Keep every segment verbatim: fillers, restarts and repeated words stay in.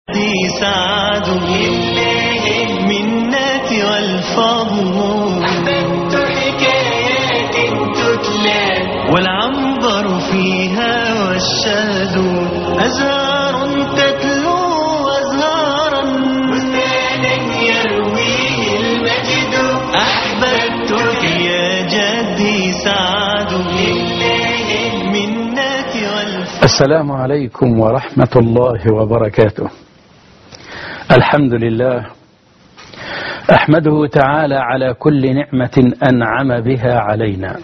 سعد منتي والفضل أحببت حكايات تتلى والعنبر فيها والشهد أزهار تتلو أزهارا بستانا يرويه المجد أحببتك يا جدي سعد منتي والفضل. السلام عليكم ورحمة الله وبركاته. الحمد لله أحمده تعالى على كل نعمة أنعم بها علينا،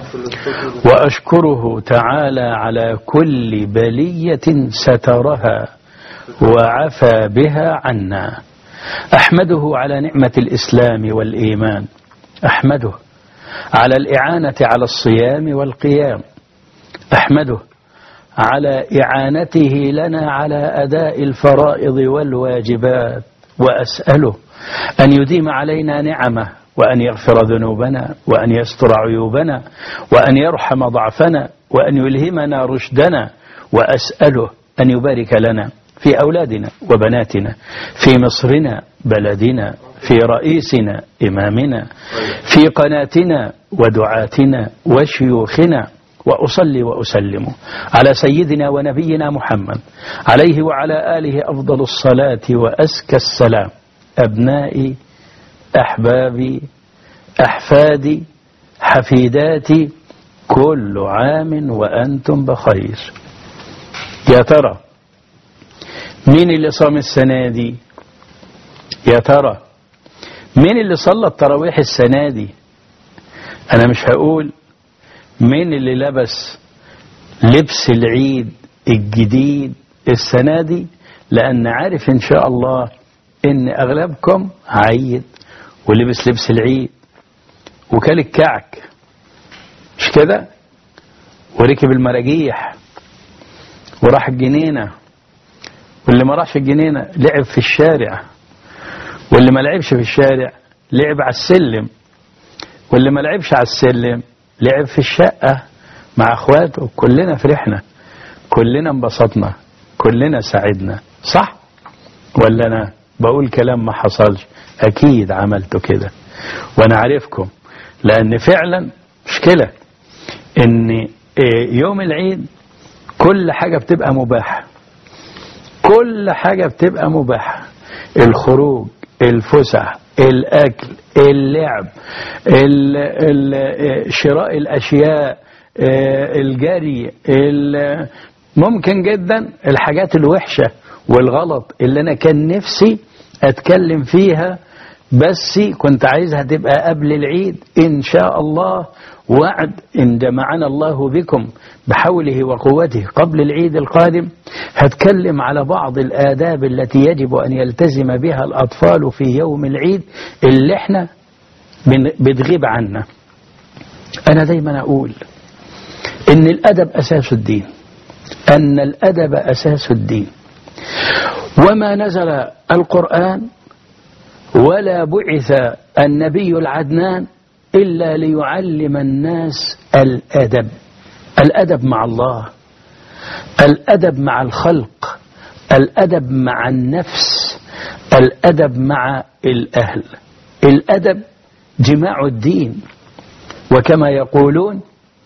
وأشكره تعالى على كل بلية سترها وعفى بها عنا. أحمده على نعمة الإسلام والإيمان، أحمده على الإعانة على الصيام والقيام، أحمده على إعانته لنا على أداء الفرائض والواجبات، وأسأله أن يديم علينا نعمه وأن يغفر ذنوبنا وأن يستر عيوبنا وأن يرحم ضعفنا وأن يلهمنا رشدنا، وأسأله أن يبارك لنا في أولادنا وبناتنا، في مصرنا بلدنا، في رئيسنا إمامنا، في قناتنا ودعاتنا وشيوخنا. وأصلي وأسلم على سيدنا ونبينا محمد عليه وعلى آله أفضل الصلاة وأزكى السلام. أبنائي، أحبابي، أحفادي، حفيداتي، كل عام وأنتم بخير. يا ترى مين اللي صام السنة دي؟ يا ترى مين اللي صلى التراويح السنة دي؟ أنا مش هقول مين اللي لبس لبس العيد الجديد السنة دي، لأن عارف إن شاء الله إن أغلبكم عيد ولبس لبس العيد وكل الكعك، مش كده؟ وركب المراجيح وراح الجنينة، واللي ما راحش الجنينة لعب في الشارع، واللي ما لعبش في الشارع لعب على السلم، واللي ما لعبش على السلم لعب في الشقة مع اخواته. كلنا فرحنا، كلنا انبسطنا، كلنا سعدنا، صح؟ ولا انا بقول كلام ما حصلش؟ اكيد عملته كده، وانا عارفكم، لان فعلا مشكلة ان يوم العيد كل حاجة بتبقى مباحة، كل حاجة بتبقى مباحة، الخروج، الفسح، الأكل، اللعب، شراء الأشياء، الجري، ممكن جدا الحاجات الوحشة والغلط اللي أنا كان نفسي أتكلم فيها، بس كنت عايزها تبقى قبل العيد إن شاء الله. وعد إن جمعنا الله بكم بحوله وقوته قبل العيد القادم هتكلم على بعض الآداب التي يجب أن يلتزم بها الأطفال في يوم العيد اللي احنا بتغيب عنا. أنا دايما أقول إن الأدب أساس الدين، أن الأدب أساس الدين، وما نزل القرآن ولا بعث النبي العدنان إلا ليعلم الناس الأدب، الأدب مع الله، الأدب مع الخلق، الأدب مع النفس، الأدب مع الأهل. الأدب جماع الدين، وكما يقولون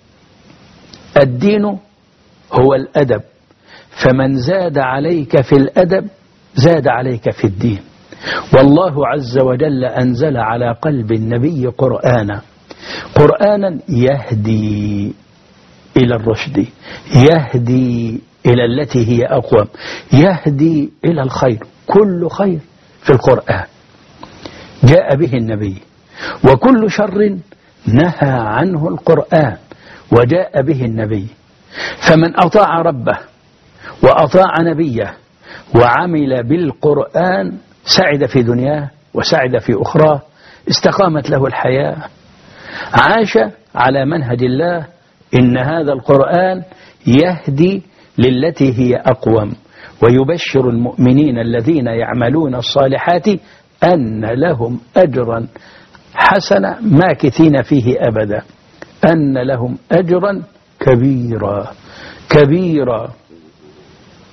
الدين هو الأدب، فمن زاد عليك في الأدب زاد عليك في الدين. والله عز وجل أنزل على قلب النبي قرآنا، قرآنا يهدي إلى الرشد، يهدي إلى التي هي أقوم، يهدي إلى الخير، كل خير في القرآن جاء به النبي، وكل شر نهى عنه القرآن وجاء به النبي. فمن أطاع ربه وأطاع نبيه وعمل بالقرآن سعد في دنياه وسعد في أخراه، استقامت له الحياة، عاش على منهج الله. إن هذا القرآن يهدي للتي هي أقوم، ويبشر المؤمنين الذين يعملون الصالحات أن لهم أجرا حسنا ماكثين فيه أبدا، أن لهم أجرا كبيرا كبيرا.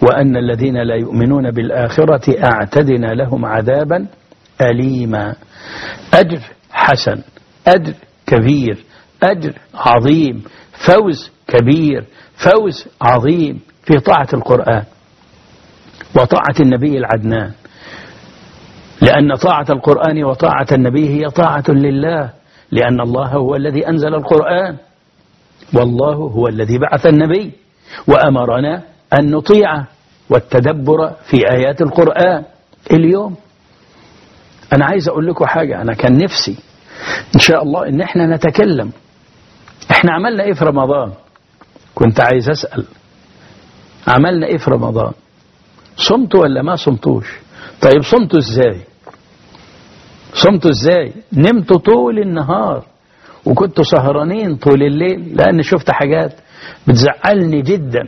وأن الذين لا يؤمنون بالآخرة أعتدنا لهم عذابا أليما. أجر حسن، أجر كبير، أجر عظيم، فوز كبير، فوز عظيم في طاعة القرآن وطاعة النبي العدنان، لأن طاعة القرآن وطاعة النبي هي طاعة لله، لأن الله هو الذي أنزل القرآن، والله هو الذي بعث النبي وأمرنا أن نطيعه والتدبر في آيات القرآن. اليوم أنا عايز أقول لكم حاجة، أنا كان نفسي إن شاء الله إن إحنا نتكلم إحنا عملنا إيه في رمضان. كنت عايز أسأل عملنا إيه في رمضان؟ صمتوا ولا ما صمتوش؟ طيب صمتوا إزاي؟ صمتوا إزاي؟ نمتوا طول النهار وكنتوا سهرانين طول الليل؟ لأن شفت حاجات بتزعلني جدا.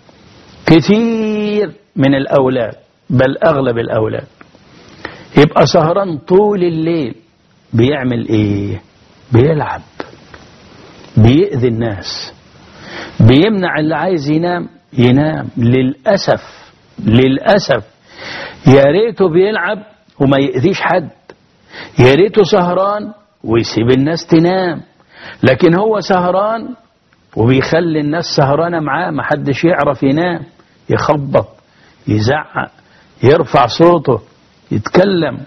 كثير من الأولاد بل أغلب الأولاد يبقى سهران طول الليل، بيعمل إيه؟ بيلعب، بيأذي الناس، بيمنع اللي عايز ينام ينام. للأسف للأسف يا ريته بيلعب وما يأذيش حد، يا ريته سهران ويسيب الناس تنام، لكن هو سهران وبيخلي الناس سهرانة معاه، ما حدش يعرف ينام، يخبط، يزعق، يرفع صوته، يتكلم.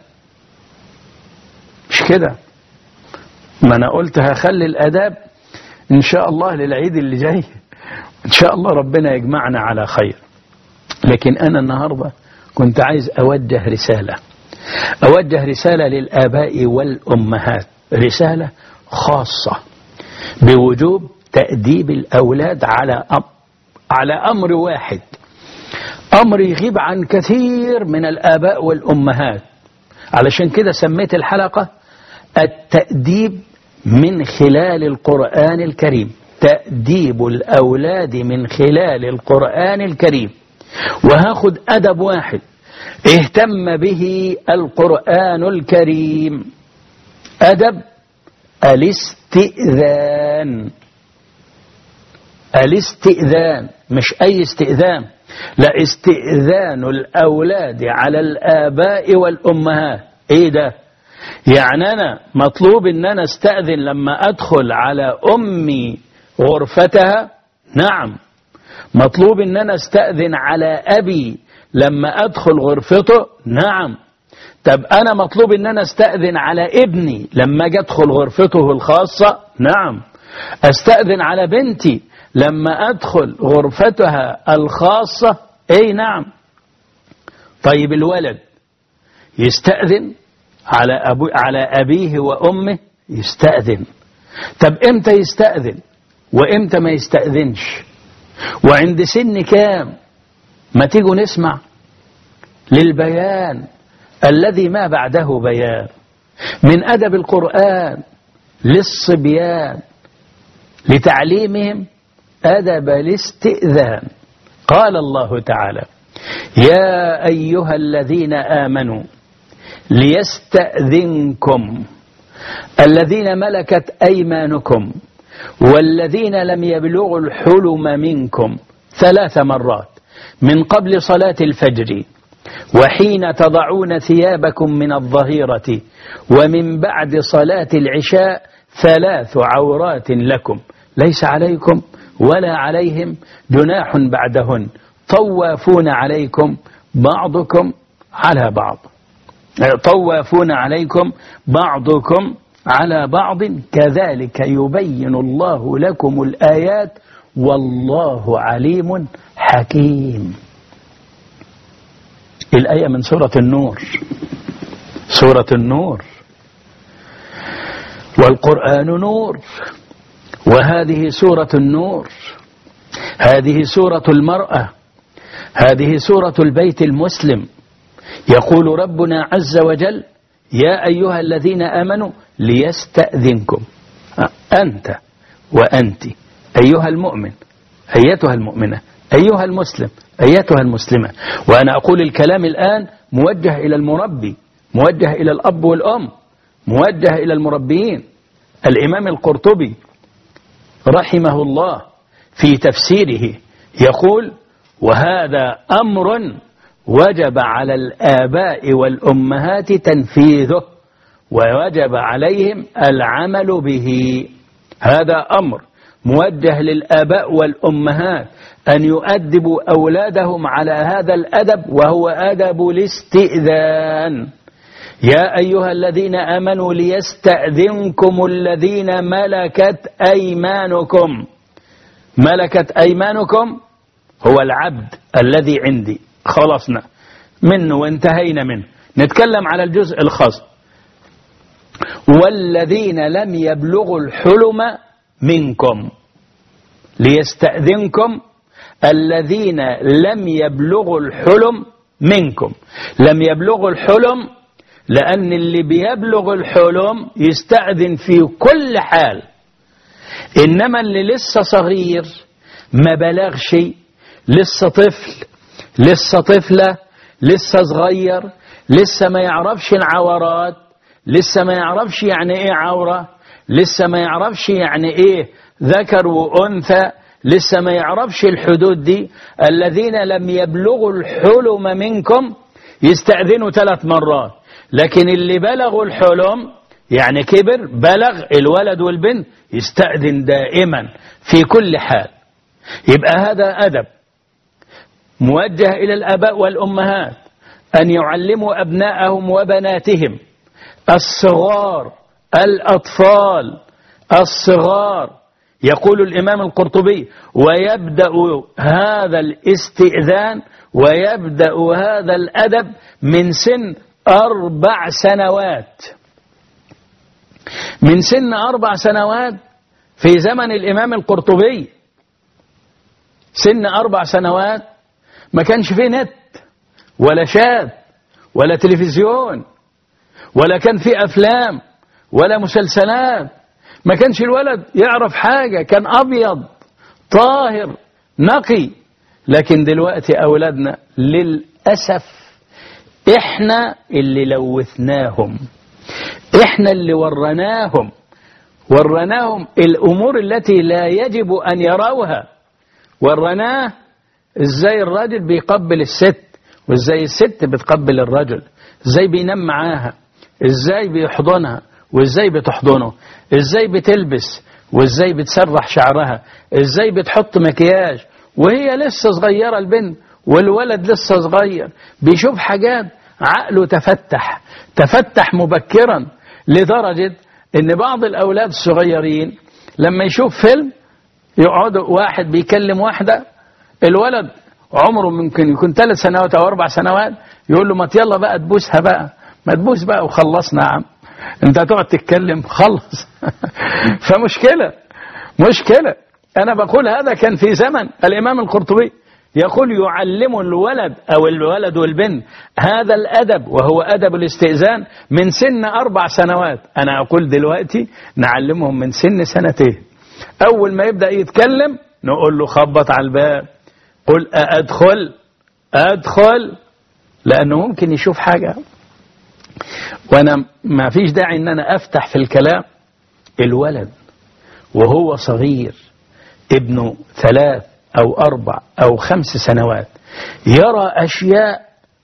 مش كده؟ ما أنا قلت هخلي الأداب إن شاء الله للعيد اللي جاي، إن شاء الله ربنا يجمعنا على خير. لكن أنا النهاردة كنت عايز أوجه رسالة، أوجه رسالة للآباء والأمهات، رسالة خاصة بوجوب تأديب الأولاد على أمر على أمر واحد، أمر يغيب عن كثير من الآباء والأمهات. علشان كده سميت الحلقة التأديب من خلال القرآن الكريم، تأديب الأولاد من خلال القرآن الكريم. وهاخد أدب واحد اهتم به القرآن الكريم، أدب الاستئذان. الاستئذان مش أي استئذان، لا، استئذان الأولاد على الآباء والأمهات. إيه ده؟ يعني أنا مطلوب إن أنا استأذن لما أدخل على أمي غرفتها؟ نعم. مطلوب إن أنا استأذن على أبي لما أدخل غرفته؟ نعم. طب أنا مطلوب إن أنا استأذن على ابني لما أجي أدخل غرفته الخاصة؟ نعم. أستأذن على بنتي لما أدخل غرفتها الخاصة؟ أي نعم. طيب الولد يستأذن على أبو على أبيه وأمه؟ يستأذن. طب إمتى يستأذن وإمتى ما يستأذنش؟ وعند سن كام؟ ما تيجوا نسمع للبيان الذي ما بعده بيان من أدب القرآن للصبيان لتعليمهم أدب الاستئذان. قال الله تعالى: يا أيها الذين آمنوا ليستأذنكم الذين ملكت أيمانكم والذين لم يبلغوا الحلم منكم ثلاث مرات من قبل صلاة الفجر وحين تضعون ثيابكم من الظهيرة ومن بعد صلاة العشاء ثلاث عورات لكم ليس عليكم ولا عليهم جناح بعدهن طوافون عليكم بعضكم على بعض طوافون عليكم بعضكم على بعض كذلك يبين الله لكم الآيات والله عليم حكيم. الآية من سورة النور، سورة النور. والقرآن نور، وهذه سورة النور، هذه سورة المرأة، هذه سورة البيت المسلم. يقول ربنا عز وجل: يا أيها الذين آمنوا ليستأذنكم. أنت وأنت أيها المؤمن، أيتها المؤمنة، أيها المسلم، أيتها المسلمة. وأنا أقول الكلام الآن موجه إلى المربي، موجه إلى الأب والأم، موجه إلى المربيين. الإمام القرطبي رحمه الله في تفسيره يقول: وهذا أمر وجب على الآباء والأمهات تنفيذه ووجب عليهم العمل به. هذا أمر موجه للآباء والأمهات أن يؤدبوا أولادهم على هذا الأدب، وهو أدب الاستئذان. يا أيها الذين آمنوا ليستأذنكم الذين ملكت أيمانكم. ملكت أيمانكم هو العبد الذي عندي، خلصنا منه وانتهينا منه. نتكلم على الجزء الخاص. والذين لم يبلغوا الحلم منكم. ليستأذنكم الذين لم يبلغوا الحلم منكم. لم يبلغوا الحلم لأن اللي بيبلغ الحلم يستأذن في كل حال، إنما اللي لسه صغير ما بلغش، لسه طفل، لسه طفلة، لسه صغير، لسه ما يعرفش العورات، لسه ما يعرفش يعني ايه عورة، لسه ما يعرفش يعني ايه ذكر وأنثى، لسه ما يعرفش الحدود دي. الذين لم يبلغوا الحلم منكم يستأذنوا ثلاث مرات. لكن اللي بلغوا الحلم يعني كبر، بلغ الولد والبنت، يستأذن دائما في كل حال. يبقى هذا أدب موجه إلى الآباء والأمهات أن يعلموا أبناءهم وبناتهم الصغار، الأطفال الصغار. يقول الإمام القرطبي: ويبدأ هذا الاستئذان ويبدأ هذا الأدب من سن أربع سنوات. من سن أربع سنوات في زمن الإمام القرطبي. سن أربع سنوات ما كانش فيه نت ولا شات ولا تلفزيون ولا كان فيه أفلام ولا مسلسلات. ما كانش الولد يعرف حاجة، كان أبيض طاهر نقي. لكن دلوقتي أولادنا للأسف إحنا اللي لوثناهم، إحنا اللي ورناهم ورناهم الأمور التي لا يجب أن يروها. ورناه إزاي الراجل بيقبل الست، وإزاي الست بتقبل الرجل، إزاي بينام معاها، إزاي بيحضنها وإزاي بتحضنه، إزاي بتلبس وإزاي بتسرح شعرها، إزاي بتحط مكياج وهي لسه صغيرة البنت، والولد لسه صغير. بيشوف حاجات عقله تفتح تفتح مبكرا، لدرجة ان بعض الاولاد الصغيرين لما يشوف فيلم يقعدوا واحد بيكلم واحدة، الولد عمره ممكن يكون ثلاث سنوات او اربع سنوات، يقول له ما يلا بقى تبوسها بقى، ما تبوس بقى وخلصنا يا عم، انت هتقعد تتكلم خلص. فمشكلة مشكلة. انا بقول هذا كان في زمن الامام القرطبي، يقول يعلم الولد أو الولد والبنت هذا الأدب، وهو أدب الاستئذان من سن أربع سنوات. أنا أقول دلوقتي نعلمهم من سن سنتين. أول ما يبدأ يتكلم نقول له خبط على الباب، قل أدخل أدخل، لأنه ممكن يشوف حاجة. وأنا ما فيش داعي أن أنا أفتح في الكلام. الولد وهو صغير ابنه ثلاث أو أربع أو خمس سنوات يرى أشياء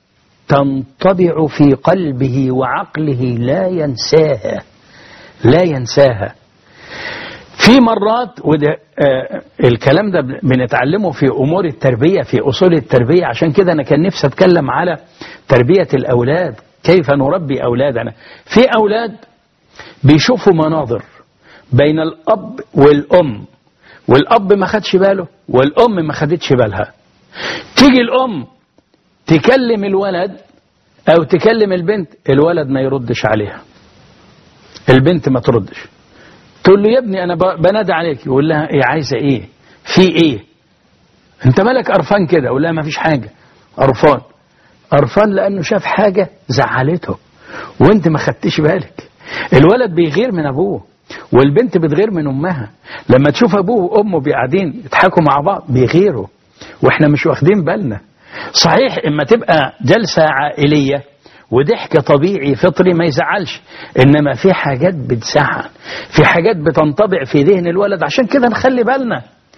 تنطبع في قلبه وعقله لا ينساها لا ينساها. في مرات، وده آه الكلام ده بنتعلمه في أمور التربية، في أصول التربية. عشان كده أنا كان نفسي أتكلم على تربية الأولاد، كيف نربي أولادنا. في أولاد بيشوفوا مناظر بين الأب والأم، والأب ما خدش باله والأم ما خدتش بالها. تيجي الأم تكلم الولد أو تكلم البنت، الولد ما يردش عليها، البنت ما تردش. تقول له يا ابني أنا بنادى عليك، يقول لها إيه عايزة إيه في إيه أنت مالك قرفان كده؟ يقول لها ما فيش حاجة، قرفان قرفان لأنه شاف حاجة زعلته وانت ما خدتش بالك. الولد بيغير من أبوه والبنت بتغير من أمها. لما تشوف أبوه وأمه بيقعدين يضحكوا مع بعض بيغيروا وإحنا مش واخدين بالنا. صحيح إما تبقى جلسة عائلية وضحك طبيعي فطري ما يزعلش، إنما في حاجات بتزعل، في حاجات بتنطبع في ذهن الولد. عشان كده نخلي بالنا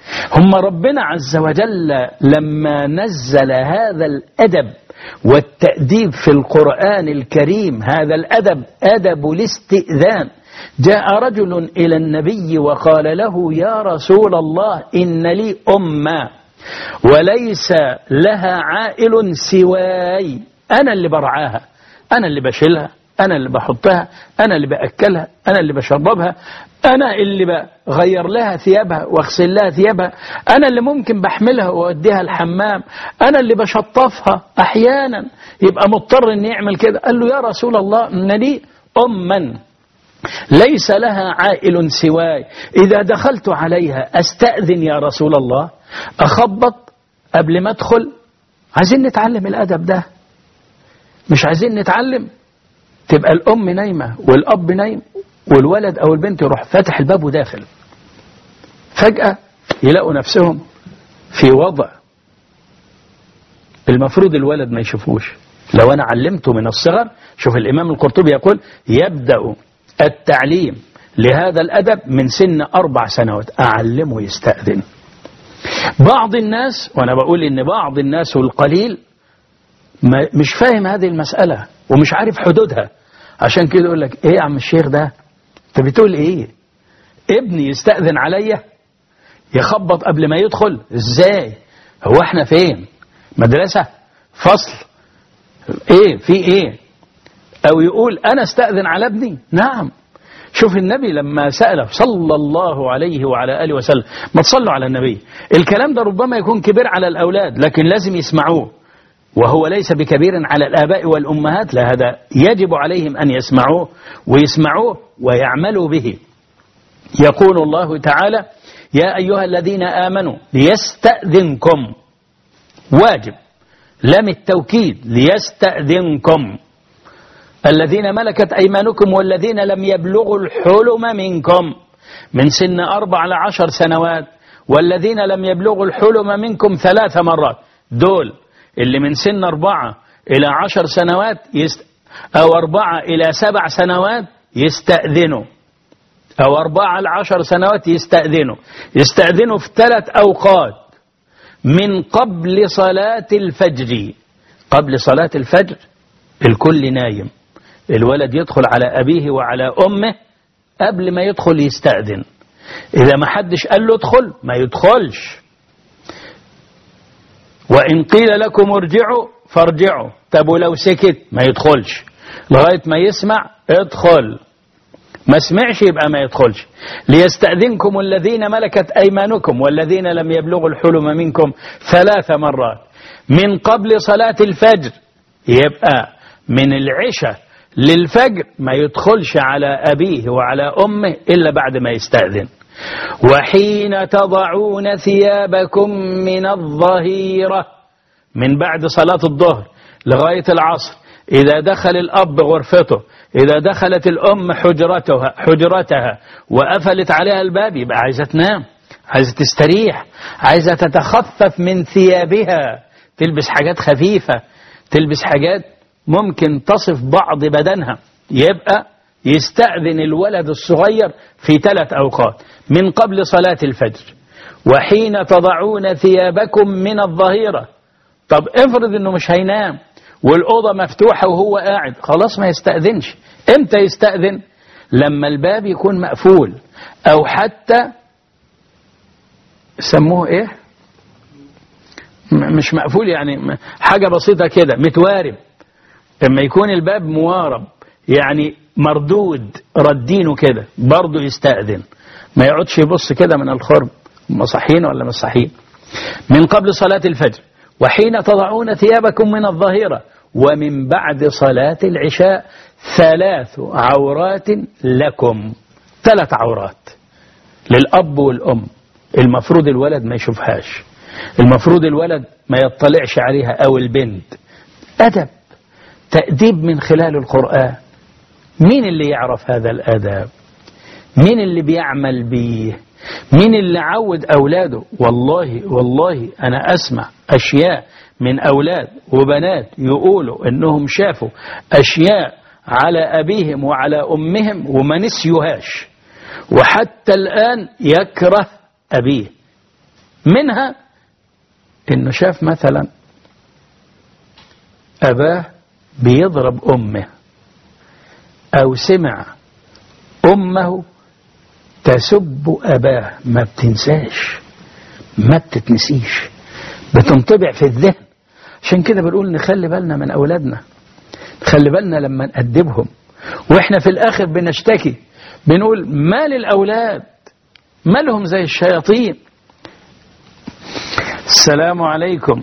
هم ربنا عز وجل لما نزل هذا الأدب والتأديب في القرآن الكريم، هذا الأدب أدب الاستئذان، جاء رجل إلى النبي وقال له: يا رسول الله، إن لي أمة وليس لها عائل سواي، أنا اللي برعاها، أنا اللي بشيلها، أنا اللي بحطها، أنا اللي بأكلها، أنا اللي بشربها، أنا اللي بغير لها ثيابها واغسل لها ثيابها، أنا اللي ممكن بحملها وأوديها الحمام، أنا اللي بشطفها أحيانا، يبقى مضطر أن يعمل كده. قال له: يا رسول الله، إن لي أما ليس لها عائل سواي، إذا دخلت عليها أستأذن يا رسول الله؟ أخبط قبل ما أدخل؟ عايزين نتعلم الأدب ده، مش عايزين نتعلم؟ تبقى الأم نايمة والأب نايم والولد أو البنت يروح فاتح الباب وداخل، فجأة يلاقوا نفسهم في وضع المفروض الولد ما يشوفوش. لو أنا علمته من الصغر، شوف الإمام القرطبي يقول: يبدأ التعليم لهذا الأدب من سن أربع سنوات، أعلمه يستأذن. بعض الناس، وأنا بقول إن بعض الناس والقليل مش فاهم هذه المسألة ومش عارف حدودها، عشان كده يقول لك: إيه يا عم الشيخ ده، أنت بتقول إيه؟ ابني يستأذن عليا؟ يخبط قبل ما يدخل؟ إزاي؟ هو إحنا فين؟ مدرسة؟ فصل؟ إيه في إيه؟ أو يقول: أنا استأذن على ابني؟ نعم. شوف النبي لما سأله صلى الله عليه وعلى آله وسلم، ما تصلوا على النبي، الكلام ده ربما يكون كبير على الأولاد لكن لازم يسمعوه، وهو ليس بكبير على الآباء والأمهات، لا، هذا يجب عليهم أن يسمعوه ويسمعوه ويعملوا به. يقول الله تعالى: يا أيها الذين آمنوا ليستأذنكم، واجب، لام التوكيد، ليستأذنكم الذين ملكت أيمانكم والذين لم يبلغوا الحلم منكم، من سن أربع لعشر سنوات، والذين لم يبلغوا الحلم منكم ثلاث مرات، دول اللي من سن أربعة إلى عشر سنوات يست... أو أربعة إلى سبع سنوات يستأذنوا، أو أربعة لعشر سنوات يستأذنوا. يستأذنوا في ثلاث أوقات: من قبل صلاة الفجر، قبل صلاة الفجر الكل نايم، الولد يدخل على أبيه وعلى أمه قبل ما يدخل يستأذن، إذا ما حدش قال له ادخل ما يدخلش. وإن قيل لكم ارجعوا فارجعوا، طب ولو سكت ما يدخلش لغاية ما يسمع ادخل، ما سمعش يبقى ما يدخلش. ليستأذنكم الذين ملكت أيمانكم والذين لم يبلغوا الحلم منكم ثلاث مرات. من قبل صلاة الفجر، يبقى من العشاء للفجر ما يدخلش على أبيه وعلى أمه إلا بعد ما يستأذن. وحين تضعون ثيابكم من الظهيرة، من بعد صلاة الظهر لغاية العصر، إذا دخل الأب غرفته، إذا دخلت الأم حجرتها حجرتها وقفلت عليها الباب، يبقى عايزة تنام، عايزة تستريح، عايزة تتخفف من ثيابها، تلبس حاجات خفيفة، تلبس حاجات ممكن تصف بعض بدنها. يبقى يستأذن الولد الصغير في ثلاث أوقات: من قبل صلاة الفجر، وحين تضعون ثيابكم من الظهيرة. طب افرض انه مش هينام والأوضة مفتوحة وهو قاعد، خلاص ما يستأذنش. امتى يستأذن؟ لما الباب يكون مقفول، أو حتى سموه ايه، مش مقفول يعني حاجة بسيطة كده، متوارب. لما يكون الباب موارب يعني مردود، ردينه كده، برضه يستأذن، ما يقعدش يبص كده من الخرم، مصحين ولا مش صحيين. من قبل صلاة الفجر، وحين تضعون ثيابكم من الظهيرة، ومن بعد صلاة العشاء، ثلاث عورات لكم، ثلاث عورات للأب والأم، المفروض الولد ما يشوفهاش، المفروض الولد ما يطلعش عليها، أو البنت. أدب، تأديب من خلال القرآن. مين اللي يعرف هذا الأدب؟ مين اللي بيعمل بيه؟ مين اللي عود أولاده؟ والله والله أنا أسمع أشياء من أولاد وبنات يقولوا إنهم شافوا أشياء على أبيهم وعلى أمهم وما نسيوهاش، وحتى الآن يكره أبيه، منها إنه شاف مثلا أباه بيضرب أمه، أو سمع أمه تسب أباه، ما بتنساش، ما بتتنسيش، بتنطبع في الذهن. عشان كده بنقول نخلي بالنا من أولادنا، نخلي بالنا لما نأدبهم. وإحنا في الآخر بنشتكي بنقول ما للأولاد مالهم زي الشياطين. السلام عليكم.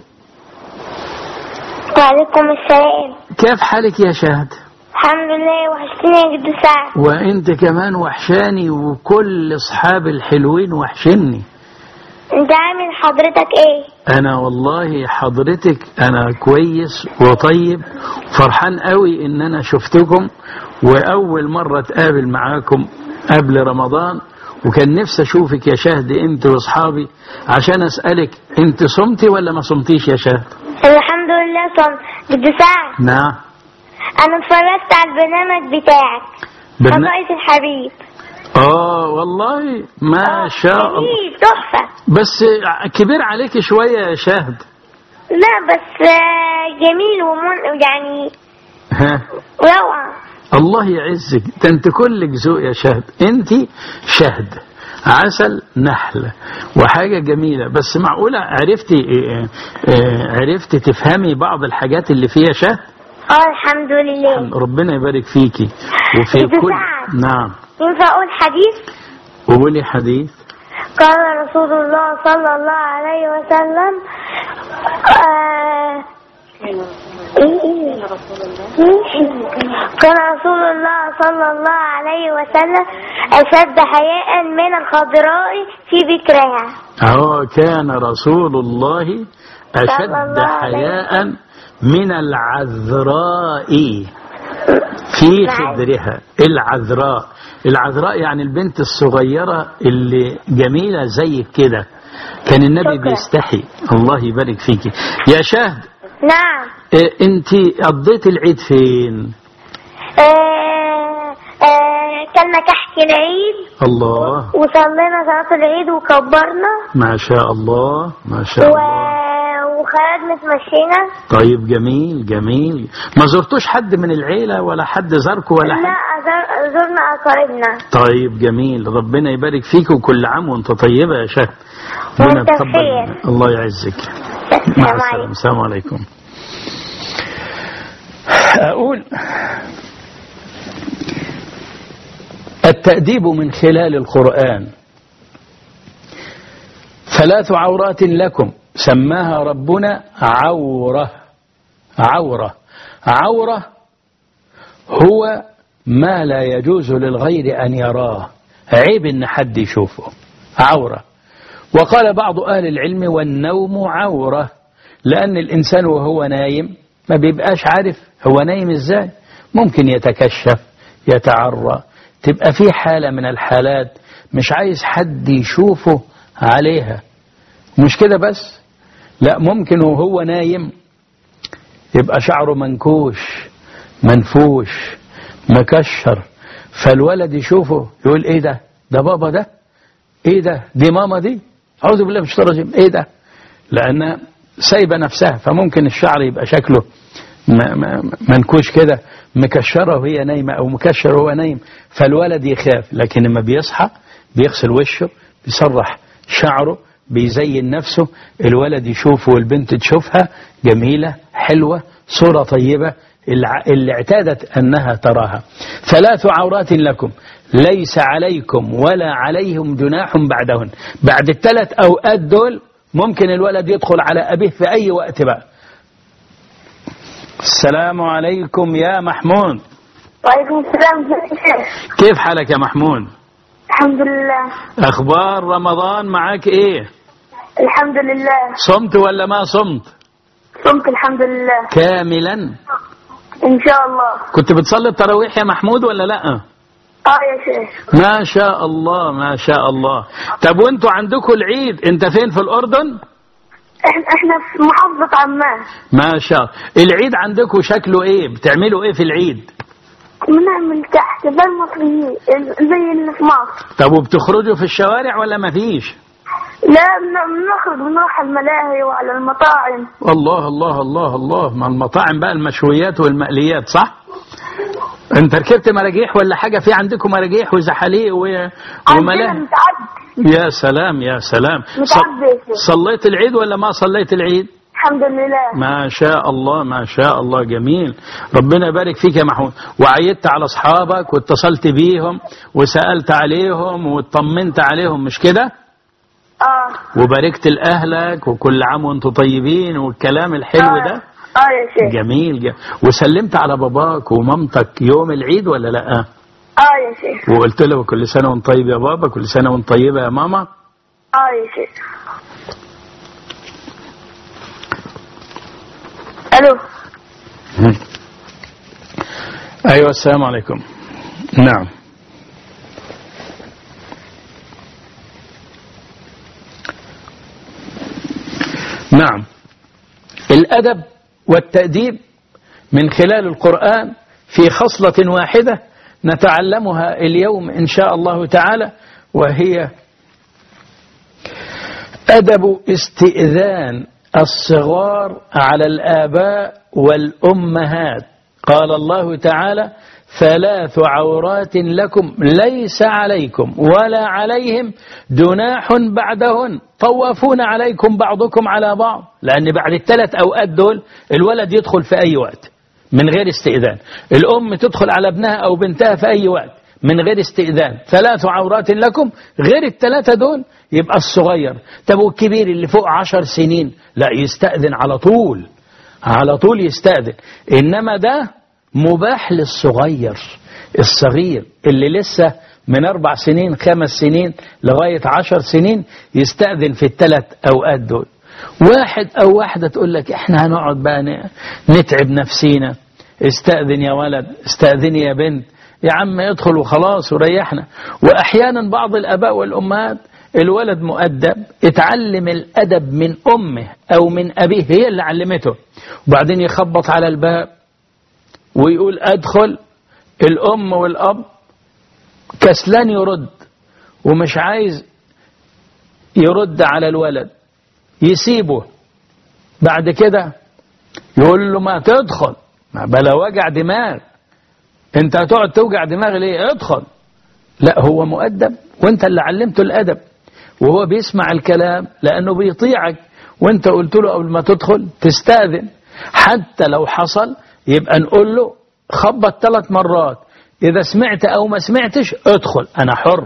وعليكم السلام. كيف حالك يا شهد؟ الحمد لله. وحشتني يا جد سعد. وانت كمان وحشاني، وكل اصحاب الحلوين وحشني. انت عامل حضرتك ايه؟ انا والله حضرتك انا كويس وطيب، فرحان قوي ان انا شفتكم، واول مرة اتقابل معاكم قبل رمضان، وكان نفسي اشوفك يا شهد انت واصحابي عشان اسألك انت صمتي ولا ما صمتيش يا شهد؟ الحمد لله صمت. جد سعد، نعم. انا اتفرجت على البرنامج بتاعك برنا... قضايا الحبيب. اه والله ما شاء الله، جميل تحفة. بس كبير عليك شوية يا شهد. لا بس جميل ومن يعني ها روعة. الله يعزك، ده انت كلك ذوق يا شهد، انت شهد عسل نحلة وحاجة جميلة. بس معقولة عرفتي اه اه عرفتي تفهمي بعض الحاجات اللي فيها شهد؟ اه الحمد لله. ربنا يبارك فيكي وفي كل. نعم. ينفع اقول حديث؟ قولي حديث. قال رسول الله صلى الله عليه وسلم آه كان رسول الله صلى الله عليه وسلم أشد حياء من الخضراء في بكرها. اه كان رسول الله أشد حياء من العذراء في خدرها. العذراء، العذراء يعني البنت الصغيرة اللي جميلة زيك كده. كان النبي بيستحي. الله يبارك فيكي يا شهد. نعم. إيه انت قضيت العيد فين؟ آه آه كان نكحت العيد. الله. وصلينا صلاة العيد وكبرنا. ما شاء الله ما شاء و... الله. وخرجنا اتمشينا. طيب جميل جميل. ما زرتوش حد من العيلة ولا حد زاركم ولا حد؟ لا زر... زرنا أقاربنا. طيب جميل، ربنا يبارك فيك وكل عام وانت طيبة يا شهد. وانت بخير. الله يعزك. مع السلامة. السلام عليكم. أقول التأديب من خلال القرآن. ثلاث عورات لكم سماها ربنا عورة. عورة عورة هو ما لا يجوز للغير أن يراه، عيب إن حد يشوفه، عورة. وقال بعض أهل العلم والنوم عورة، لأن الإنسان وهو نايم ما بيبقاش عارف هو نايم إزاي، ممكن يتكشف يتعرى، تبقى في حالة من الحالات مش عايز حد يشوفه عليها. مش كده بس، لا ممكن وهو نايم يبقى شعره منكوش منفوش مكشر، فالولد يشوفه يقول ايه ده، ده بابا ده، ايه ده، دي ماما دي، اعوذ بالله من الشيطان الرجيم، ايه ده، لان سايبه نفسها، فممكن الشعر يبقى شكله منكوش كده، مكشره وهي نايمه او مكشر وهو نايم، فالولد يخاف. لكن لما بيصحى بيغسل وشه، بيسرح شعره، بيزين نفسه، الولد يشوفه والبنت تشوفها جميلة حلوة صورة طيبة اللي اعتادت أنها تراها. ثلاث عورات لكم ليس عليكم ولا عليهم جناح بعدهن. بعد الثلاث أوقات دول ممكن الولد يدخل على أبيه في أي وقت بقى. السلام عليكم يا محمود. وعليكم السلام. كيف حالك يا محمود؟ الحمد لله. أخبار رمضان معاك إيه؟ الحمد لله. صمت ولا ما صمت؟ صمت الحمد لله. كاملا؟ إن شاء الله. كنت بتصلي التراويح يا محمود ولا لأ؟ آه يا شيخ. ما شاء الله ما شاء الله. طب وانتوا عندكم العيد انت فين في الأردن؟ احنا في محافظة عمان. ما شاء. العيد عندكم شكله ايه؟ بتعملوا ايه في العيد؟ بنعمل تحت بالمصريين زي اللي في مصر. طب وبتخرجوا في الشوارع ولا ما فيش؟ لا، بنخرج بنروح الملاهي وعلى المطاعم. الله الله الله الله، مع المطاعم بقى المشويات والمقليات، صح؟ انت ركبت مراجيح ولا حاجة؟ في عندكم مراجيح وزحاليق وملاهي؟ يا سلام يا سلام. صليت العيد ولا ما صليت العيد؟ الحمد لله. ما شاء الله ما شاء الله، جميل، ربنا يبارك فيك يا محمود. وعيدت على اصحابك واتصلت بيهم وسألت عليهم واطمنت عليهم، مش كده؟ اه. وباركت لأهلك وكل عام وانتم طيبين والكلام الحلو آه. ده. اه يا شيخ. جميل, جميل. وسلمت على باباك ومامتك يوم العيد ولا لا؟ اه يا شيخ. وقلت له كل سنة وانت طيب يا بابا، كل سنة وانت طيبة يا ماما. اه يا شيخ. الو. ايوه السلام عليكم. نعم. نعم، الأدب والتأديب من خلال القرآن في خصلة واحدة نتعلمها اليوم إن شاء الله تعالى، وهي أدب استئذان الصغار على الآباء والأمهات. قال الله تعالى: ثلاث عورات لكم ليس عليكم ولا عليهم جناح بعدهن طوافون عليكم بعضكم على بعض. لأن بعد الثلاث أوقات دول الولد يدخل في أي وقت من غير استئذان، الأم تدخل على ابنها أو بنتها في أي وقت من غير استئذان. ثلاث عورات لكم، غير الثلاثة دول يبقى الصغير. طب والكبير اللي فوق عشر سنين لا، يستأذن على طول، على طول يستأذن. إنما ده مباح للصغير الصغير اللي لسه من أربع سنين خمس سنين لغاية عشر سنين يستأذن في الثلاث أوقات دول. واحد أو واحدة تقول لك إحنا هنقعد بقى نتعب نفسينا، استأذن يا ولد، استأذن يا بنت، يا عم ادخل وخلاص وريحنا. وأحيانا بعض الآباء والأمهات الولد مؤدب، اتعلم الأدب من أمه أو من أبيه، هي اللي علمته، وبعدين يخبط على الباب ويقول أدخل. الأم والأب كسلان يرد ومش عايز يرد على الولد، يسيبه. بعد كده يقول له ما تدخل، ما بلا وجع دماغ، انت هتقعد توجع دماغ ليه؟ ادخل. لا، هو مؤدب وانت اللي علمته الأدب، وهو بيسمع الكلام لأنه بيطيعك، وانت قلت له قبل ما تدخل تستأذن. حتى لو حصل يبقى نقول له خبط ثلاث مرات، إذا سمعت أو ما سمعتش ادخل، أنا حر.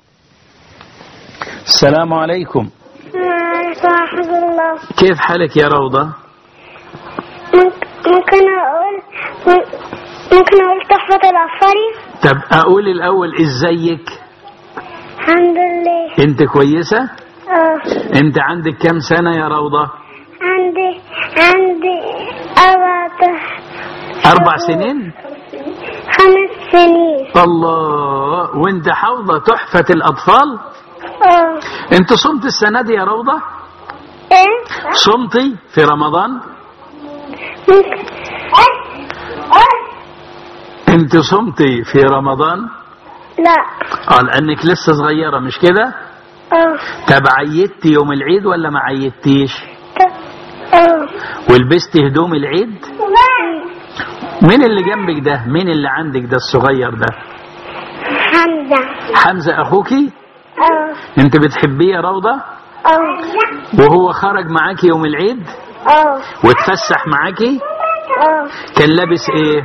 السلام عليكم. ورحمة الله. كيف حالك يا روضة؟ ممكن أقول ممكن أقول تحفة الأطفال؟ طب أقول الأول إزيك؟ الحمد لله. أنت كويسة؟ اه. أنت عندك كم سنة يا روضة؟ عندي عندي أربع أربع سنين؟ خمس سنين. الله. وأنت حافظة تحفة الأطفال؟ اه. أنت صمت السنة دي يا روضة؟ إيه؟ صمتي في رمضان؟ ممكن. أنت صمتي في رمضان؟ لا. اه، لأنك لسه صغيرة مش كده؟ اه. طب عيدتي يوم العيد ولا ما عيدتيش؟ اه. ولبستي هدوم العيد؟ مين اللي جنبك ده؟ مين اللي عندك ده الصغير ده؟ حمزة. حمزة أخوكي؟ اه. أنت بتحبيه يا روضة؟ اه. وهو خرج معاكي يوم العيد؟ اه. واتفسح معاكي؟ اه. كان لابس إيه؟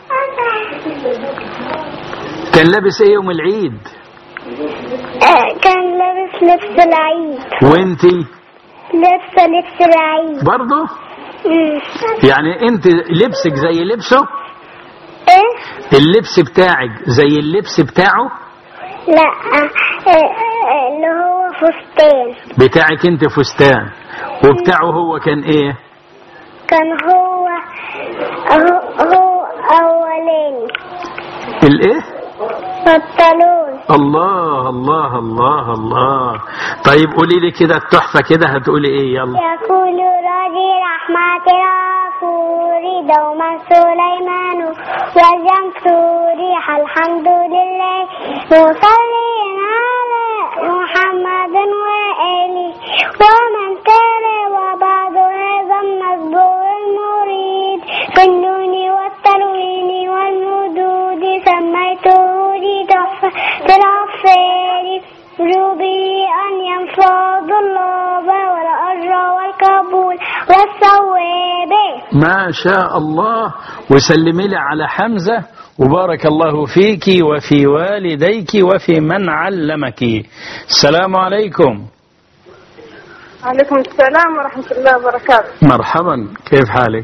كان لابس إيه يوم العيد؟ آه، كان لابس لبس العيد. وانتي؟ لبس لبس العيد برضه؟ مم. يعني انت لبسك زي لبسه؟ ايه؟ اللبس بتاعك زي اللبس بتاعه؟ لا، آه، آه، اللي هو فستان. بتاعك انت فستان، وبتاعه هو كان ايه؟ كان هو هو, هو اولاني. الايه؟ بنطلون. الله الله الله الله. طيب قولي لي كده التحفة كده، هتقولي ايه؟ يلا. يقول راجي رحمة الغفور دوما سليمان وجمت ريح الحمد لله مصلين على محمد آله ومن كان وبعد هذا النصب المريد في النون والتلوين والمدود سميته لي تحفة العفار وجوبه أن ينفض الله والأجر والقبول والثواب. ما شاء الله. وسلمي لي على حمزة وبارك الله فيك وفي والديك وفي من علمك. السلام عليكم. عليكم السلام ورحمة الله وبركاته. مرحبا، كيف حالك؟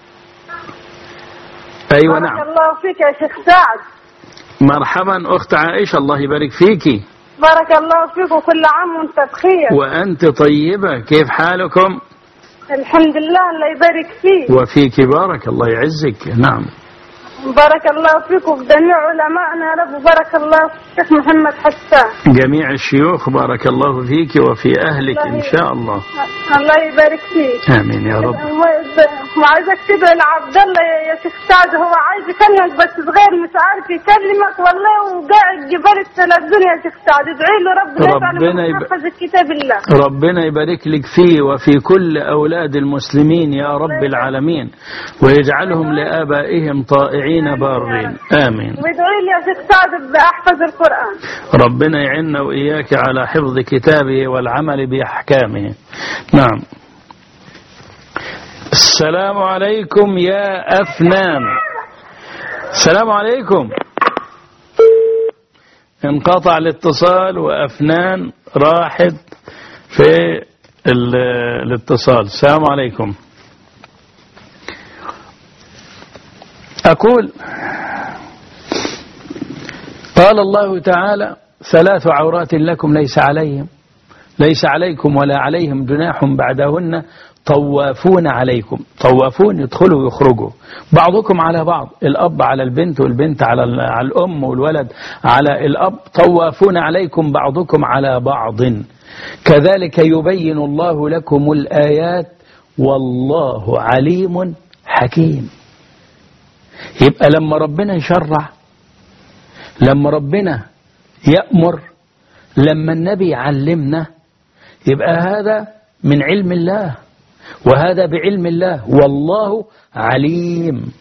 أيوة نعم. بارك الله فيك يا شيخ سعد. مرحبا أخت عائشة، الله يبارك فيك. بارك الله فيك وكل عام وانت بخير. وأنت طيبة، كيف حالكم؟ الحمد لله، الله يبارك فيك. وفيك بارك، الله يعزك. نعم. بارك الله فيك وبجميع علمائنا يا رب. بارك الله في الشيخ محمد حسان. جميع الشيوخ بارك الله فيك وفي أهلك إن شاء الله. الله يبارك فيك. آمين يا رب. وعايزك تدعي لعبد الله يا شيخ سعد، هو عايز يكلمك بس صغير مش عارف يكلمك والله، وقاعد جبال التلفزيون يا شيخ سعد. ادعي له ربنا ربنا يحفظ الكتاب الله. ربنا يبارك لك فيه وفي كل أولاد المسلمين يا رب العالمين، ويجعلهم لآبائهم طائعين بارين. آمين. وادعي لي يا شيخ سعد بأحفظ القرآن. ربنا يعيننا وإياك على حفظ كتابه والعمل بأحكامه. نعم. السلام عليكم يا أفنان. السلام عليكم. انقطع الاتصال وأفنان راحت في الاتصال. السلام عليكم. أقول قال الله تعالى ثلاث عورات لكم ليس عليهم ليس عليكم ولا عليهم جناح بعدهن طوافون عليكم. طوافون يدخلوا ويخرجوا بعضكم على بعض، الأب على البنت والبنت على على الأم والولد على الأب. طوافون عليكم بعضكم على بعض كذلك يبين الله لكم الآيات والله عليم حكيم. يبقى لما ربنا يشرع، لما ربنا يأمر، لما النبي يعلمنا، يبقى هذا من علم الله وهذا بعلم الله. والله عليم،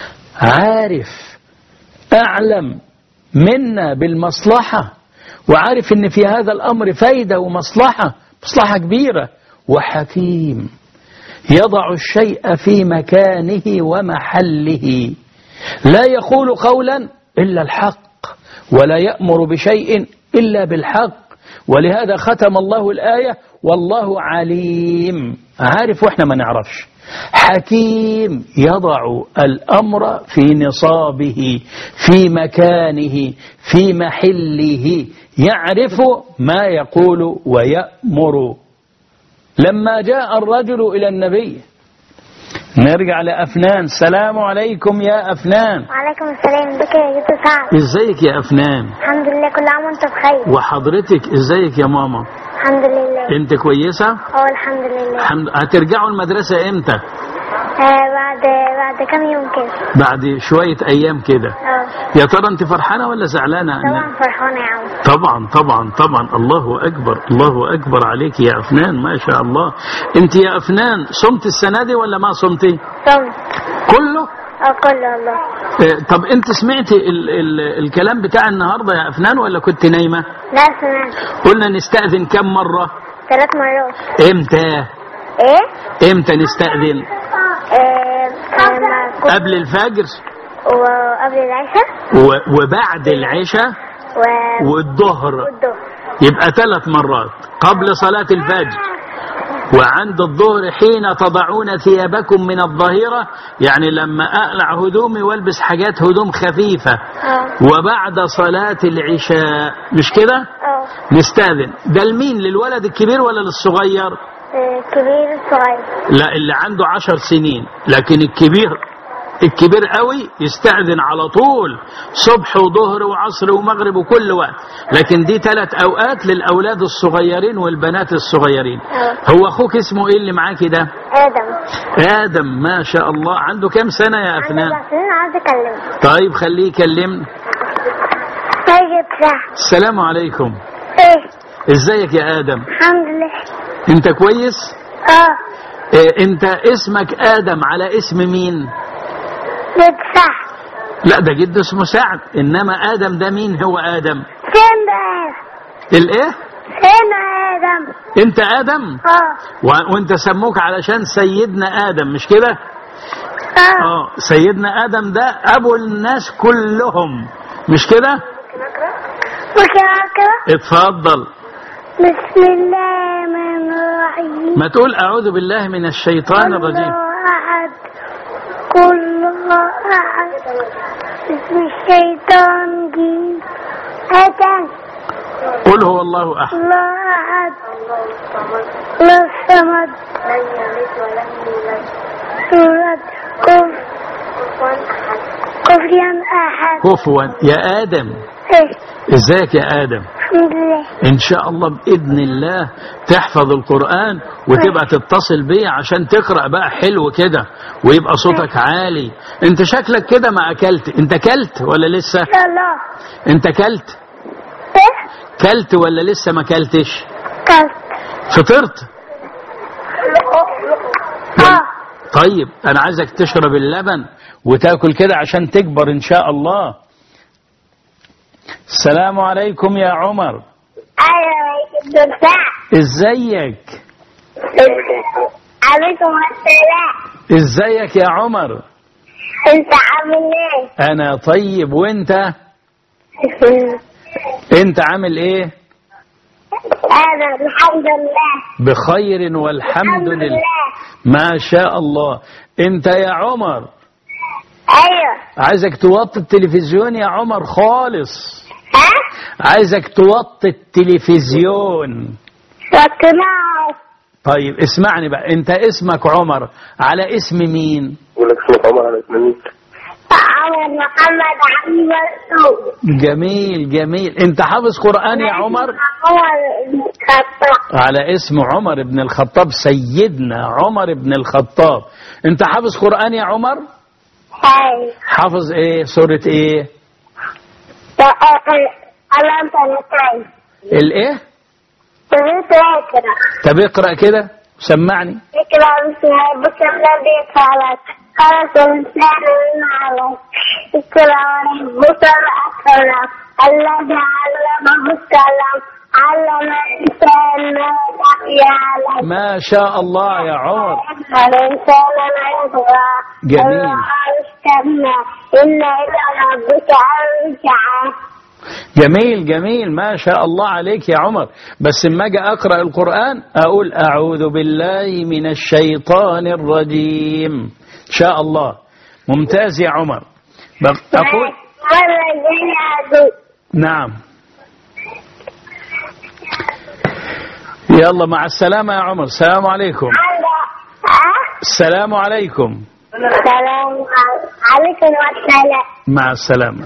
عارف، أعلم منا بالمصلحة، وعارف ان في هذا الأمر فايدة ومصلحة، مصلحة كبيرة. وحكيم، يضع الشيء في مكانه ومحله، لا يقول قولا إلا الحق ولا يأمر بشيء إلا بالحق. ولهذا ختم الله الآية والله عليم، عارف وإحنا ما نعرفش. حكيم، يضع الأمر في نصابه في مكانه في محله، يعرف ما يقول ويأمر. لما جاء الرجل إلى النبي، نرجع لأفنان. السلام عليكم يا أفنان. وعليكم السلام. بك يا جدو سعد. ازيك يا أفنان؟ الحمد لله، كل عام وانت بخير. وحضرتك ازيك يا ماما؟ الحمد لله. انت كويسة؟ اه الحمد لله. الحمد. هترجعوا المدرسة امتى؟ آه بعد بعد كام يوم كده. بعد شوية ايام كده. اه. يا ترى انت فرحانة ولا زعلانة؟ طبعا فرحانة يا عم. طبعا طبعا طبعا. الله اكبر، الله اكبر عليك يا أفنان، ما شاء الله. انت يا أفنان صمت السنة دي ولا ما صمتي؟ صمت كله؟ اه كله والله. اه طب انت سمعتي ال ال الكلام بتاع النهاردة يا أفنان ولا كنت نايمة؟ لا سمعت. قلنا نستأذن كم مرة؟ ثلاث مرات. امتى؟ ايه؟ امتى نستأذن؟ آه قبل الفجر وقبل العشاء وبعد العشاء و... والظهر. والظهر يبقى ثلاث مرات قبل صلاة الفجر وعند الظهر حين تضعون ثيابكم من الظهيرة، يعني لما أقلع هدومي والبس حاجات هدوم خفيفة. أوه. وبعد صلاة العشاء، مش كده؟ أوه. نستأذن. ده لمين؟ للولد الكبير ولا للصغير؟ الكبير الصغير. لا، اللي عنده عشر سنين. لكن الكبير الكبير قوي يستأذن على طول، صبح وظهر وعصر ومغرب وكل وقت. لكن دي ثلاث أوقات للأولاد الصغيرين والبنات الصغيرين. أوه. هو أخوك اسمه إيه اللي معاكي ده؟ آدم. آدم، ما شاء الله. عنده كام سنة يا أفنان؟ عنده سنين. عايز أكلمه. طيب خليه يكلمني. طيب صح. السلام عليكم. إيه؟ ازيك يا آدم؟ الحمد لله. انت كويس؟ اه. اه انت اسمك آدم على اسم مين؟ صح. لا ده جد اسمه سعد، انما آدم ده مين هو آدم؟ فين ده؟ الايه؟ فين آدم؟ انت آدم؟ اه. و... وانت سموك علشان سيدنا آدم مش كده؟ اه. اه سيدنا آدم ده ابو الناس كلهم مش كده؟ ممكن أقرأ؟ اتفضل. بسم الله الرحمن الرحيم. ما تقول أعوذ بالله من الشيطان الرجيم. الله أحد كل أحد بسم الشيطان الرجيم. أتى قل هو الله أحد. الله أحد الله الصمد سورة كف كفيا أحد. كفوا يا آدم. إيه. ازيك يا آدم؟ الحمد لله. ان شاء الله بإذن الله تحفظ القرآن وتبقى تتصل بيه عشان تقرأ بقى حلو كده ويبقى صوتك عالي. انت شكلك كده ما اكلت. انت كلت ولا لسه؟ إن شاء الله. انت كلت؟ إيه؟ كلت ولا لسه ما كلتش؟ كلت. فطرت؟ اه. طيب انا عايزك تشرب اللبن وتاكل كده عشان تكبر ان شاء الله. السلام عليكم يا عمر. ايوه يا دكتور. ازيك؟ عليكم السلام. ازيك يا عمر؟ انت عامل ايه؟ انا طيب وانت؟ انت عامل ايه؟ انا الحمد لله بخير والحمد لله. ما شاء الله. انت يا عمر ايوه. عايزك توطي التلفزيون يا عمر خالص. ها؟ عايزك توطي التلفزيون. وطناه. طيب اسمعني بقى، انت اسمك عمر على اسم مين؟ يقول لك اسمك عمر على اسم مين؟ عمر محمد علي مرسوم. جميل جميل. انت حافظ قرآن يا عمر؟ عمر بن الخطاب. على اسم عمر بن الخطاب، سيدنا عمر بن الخطاب. انت حافظ قرآن يا عمر؟ ايوه. حافظ ايه؟ سورة ايه؟ ألم تنتهي. الايه؟ تريد اقرا. طب اقرأ كده سمعني. اقرا بسم ربك الذي خلق خلق الإنسان من علق اقرا وربك الأكرم الذي علم بالقلم علم الإنسان ما لم يعلم. ما شاء الله يا عمر. الإنسان ما يطغى. جميل. استنى إن إلى ربك الرجعى. جميل جميل ما شاء الله عليك يا عمر. بس اما اجي اقرا القرآن اقول اعوذ بالله من الشيطان الرجيم ان شاء الله. ممتاز يا عمر. اقول نعم. يلا مع السلامة يا عمر. السلام عليكم. السلام عليكم. السلام عليكم والسلام. مع السلامة.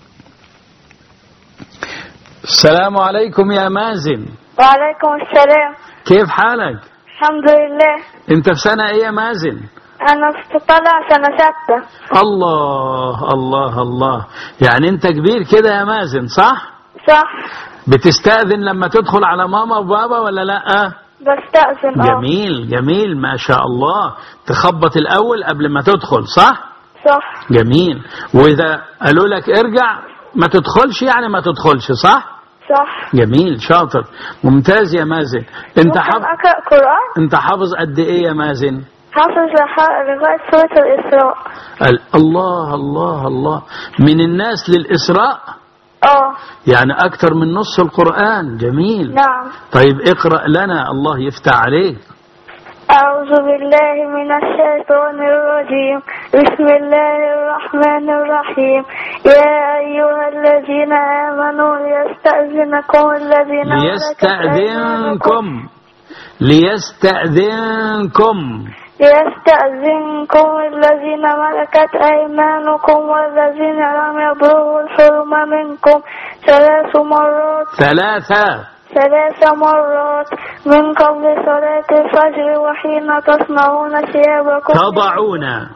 السلام عليكم يا مازن. وعليكم السلام. كيف حالك؟ الحمد لله. انت في سنة ايه يا مازن؟ انا في طالع سنة ستة. الله الله الله. يعني انت كبير كده يا مازن صح؟ صح. بتستأذن لما تدخل على ماما وبابا ولا لا؟ بستأذن. اه. جميل جميل ما شاء الله. تخبط الاول قبل ما تدخل صح؟ صح. جميل. واذا قالوا لك ارجع ما تدخلش يعني ما تدخلش صح؟ صح. جميل شاطر ممتاز يا مازن. انت حافظ أقرأ قرآن؟ انت حافظ قد ايه يا مازن؟ حافظ لغاية سورة الإسراء. الله الله الله. من الناس للإسراء؟ اه. يعني أكثر من نص القرآن. جميل. نعم. طيب اقرأ لنا الله يفتح عليك. أعوذ بالله من الشيطان الرجيم. بسم الله الرحمن الرحيم. يا أيها الذين آمنوا ليستأذنكم الذين ليستأذنكم ليستأذنكم ليستأذنكم الذين ملكت أيمانكم والذين لم يبلغوا الحلم منكم ثلاث مرات ثلاثة ثلاث مرات من قبل صلاة الفجر وحين تصنعون ثيابكم تضعون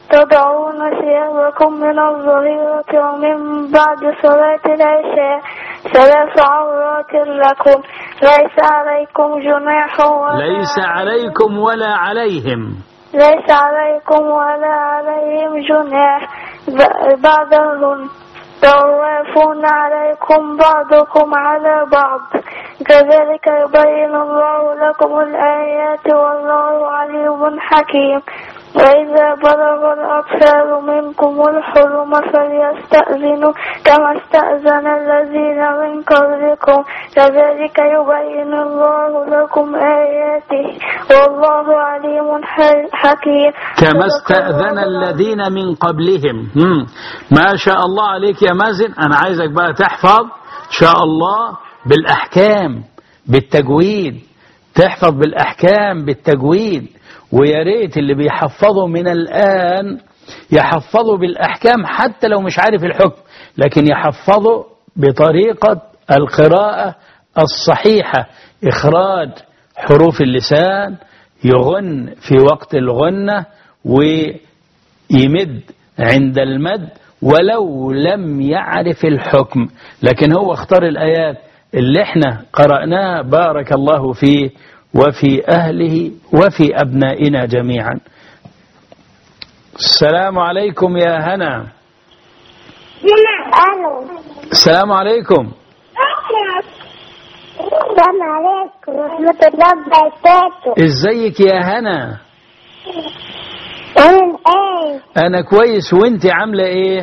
تضعون ثيابكم من الظهيرة ومن بعد صلاة العشاء ثلاث عورات لكم ليس عليكم جناح ولا ليس عليكم ولا عليهم ليس عليكم ولا عليهم جناح بعدهم طوافون عليكم بعضكم على بعض كذلك يبين الله لكم الآيات والله عليم حكيم وإذا بلغ الأطفال منكم الحلم فليستأذنوا كما استأذن الذين من قبلكم كذلك يبين الله لكم آياته والله عليم حكيم. كما استأذن الذين من قبلهم. مم. ما شاء الله عليك يا مازن. أنا عايزك بقى تحفظ إن شاء الله بالأحكام بالتجويد، تحفظ بالأحكام بالتجويد، ويا ريت اللي بيحفظوا من الآن يحفظوا بالأحكام حتى لو مش عارف الحكم، لكن يحفظوا بطريقة القراءة الصحيحة، إخراج حروف اللسان، يغن في وقت الغنة ويمد عند المد ولو لم يعرف الحكم، لكن هو اختار الآيات اللي احنا قرأناها بارك الله فيه وفي أهله وفي أبنائنا جميعا. السلام عليكم يا هنا. السلام عليكم. السلام عليكم ورحمة الله وبركاته. ازيك يا هنا؟ انا ايه؟ انا كويس، وانت عاملة ايه؟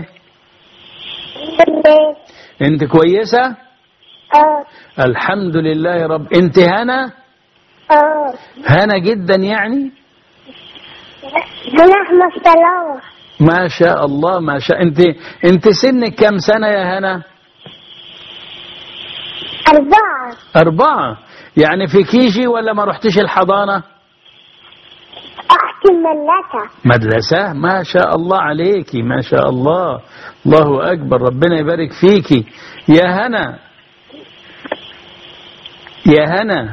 انت كويسة؟ اه الحمد لله يا رب. انت هنا؟ اه هنا جدا يعني؟ انا احمد صلاح. ما شاء الله ما شاء. انت انت سنك كم سنة يا هنا؟ أربعة. أربعة يعني في كيجي ولا ما رحتش الحضانة؟ أختي الملكة. مدرسة؟ ما شاء الله عليكي ما شاء الله. الله أكبر، ربنا يبارك فيكي يا هنا. يا هنا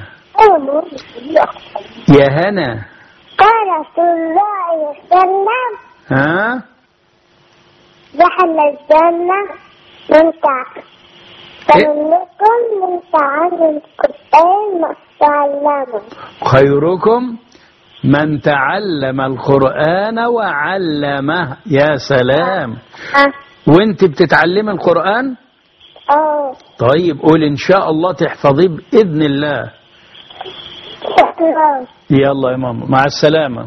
يا هنا قال رسول الله صلى الله عليه وسلم ها دخل الجنة من تعلم خيركم من تعلم القرآن ما تعلمه. خيركم من تعلم القرآن وعلمه. يا سلام. أه. وانت بتتعلم القرآن؟ اه طيب قول ان شاء الله تحفظيه بإذن الله. يلا يا ماما مع السلامة.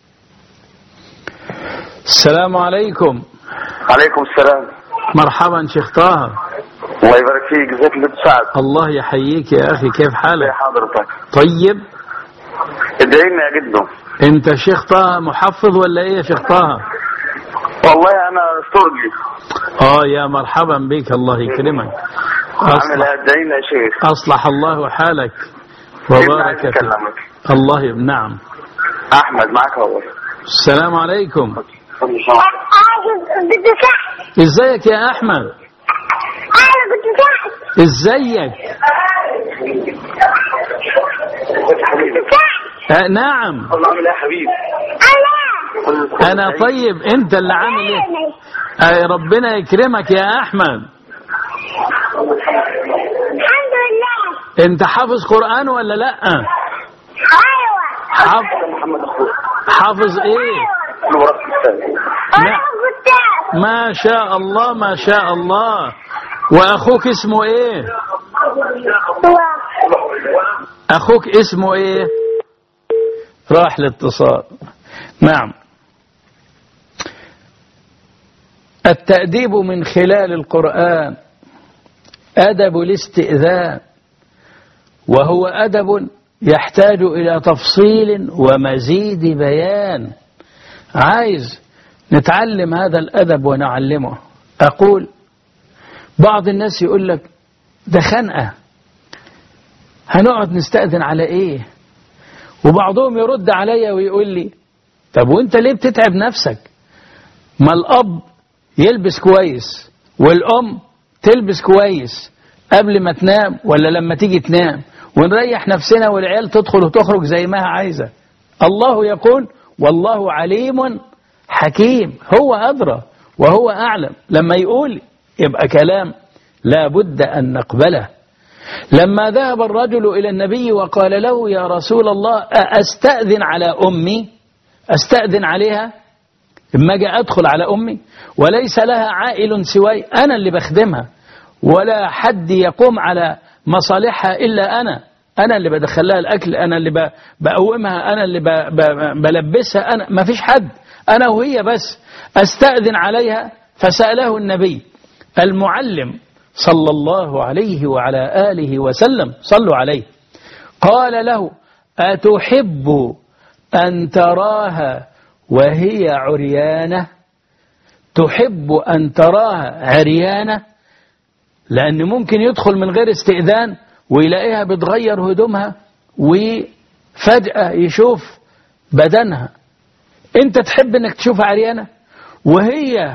السلام عليكم. عليكم السلام. مرحبا شيخ طه. الله يبارك فيك. ازيك يا دكتور سعد؟ الله يحييك يا أخي، كيف حالك؟ يا حضرتك طيب ادعي لنا يا جدو. انت شيخ طه محفظ ولا ايه يا شيخ طه؟ والله انا استرجي. اه يا مرحبا بك، الله يكرمك. عامل ادعي لنا يا شيخ. اصلح الله حالك وبارك فيك. الله يب... نعم. احمد معك اهو. السلام عليكم. ازيك يا احمد؟ ازيك؟ آه نعم. عامل ايه يا حبيبي؟ انا طيب، انت اللي عامل ايه؟ آه ربنا يكرمك يا احمد. الحمد لله. انت حافظ قرآن ولا لا؟ ايوه. حافظ. حافظ ايه؟ انا كتاب. ما شاء الله ما شاء الله. واخوك اسمه ايه؟ اخوك اسمه ايه؟ راح الاتصال. نعم. التأديب من خلال القرآن أدب الاستئذان، وهو أدب يحتاج إلى تفصيل ومزيد بيان. عايز نتعلم هذا الأدب ونعلمه. أقول بعض الناس يقول لك ده خنقة، هنقعد نستأذن على إيه؟ وبعضهم يرد عليا ويقول لي طب وانت ليه بتتعب نفسك؟ ما الأب يلبس كويس والأم تلبس كويس قبل ما تنام ولا لما تيجي تنام، ونريح نفسنا والعيال تدخل وتخرج زي ما هي عايزة. الله يقول والله عليم حكيم، هو أدرى وهو أعلم. لما يقول يبقى كلام لا بد أن نقبله. لما ذهب الرجل إلى النبي وقال له يا رسول الله أستأذن على أمي، أستأذن عليها لما جاء أدخل على أمي وليس لها عائل سواي، أنا اللي بخدمها ولا حد يقوم على مصالحها إلا أنا، أنا اللي بدخلها الأكل، أنا اللي بقومها، أنا اللي بلبسها، أنا ما فيش حد، أنا وهي بس، أستأذن عليها. فسأله النبي المعلم صلى الله عليه وعلى آله وسلم، صلوا عليه، قال له أتحب أن تراها وهي عريانة؟ تحب أن تراها عريانة؟ لأن ممكن يدخل من غير استئذان ويلاقيها بتغير هدومها وفجأة يشوف بدنها. انت تحب انك تشوفها عريانة وهي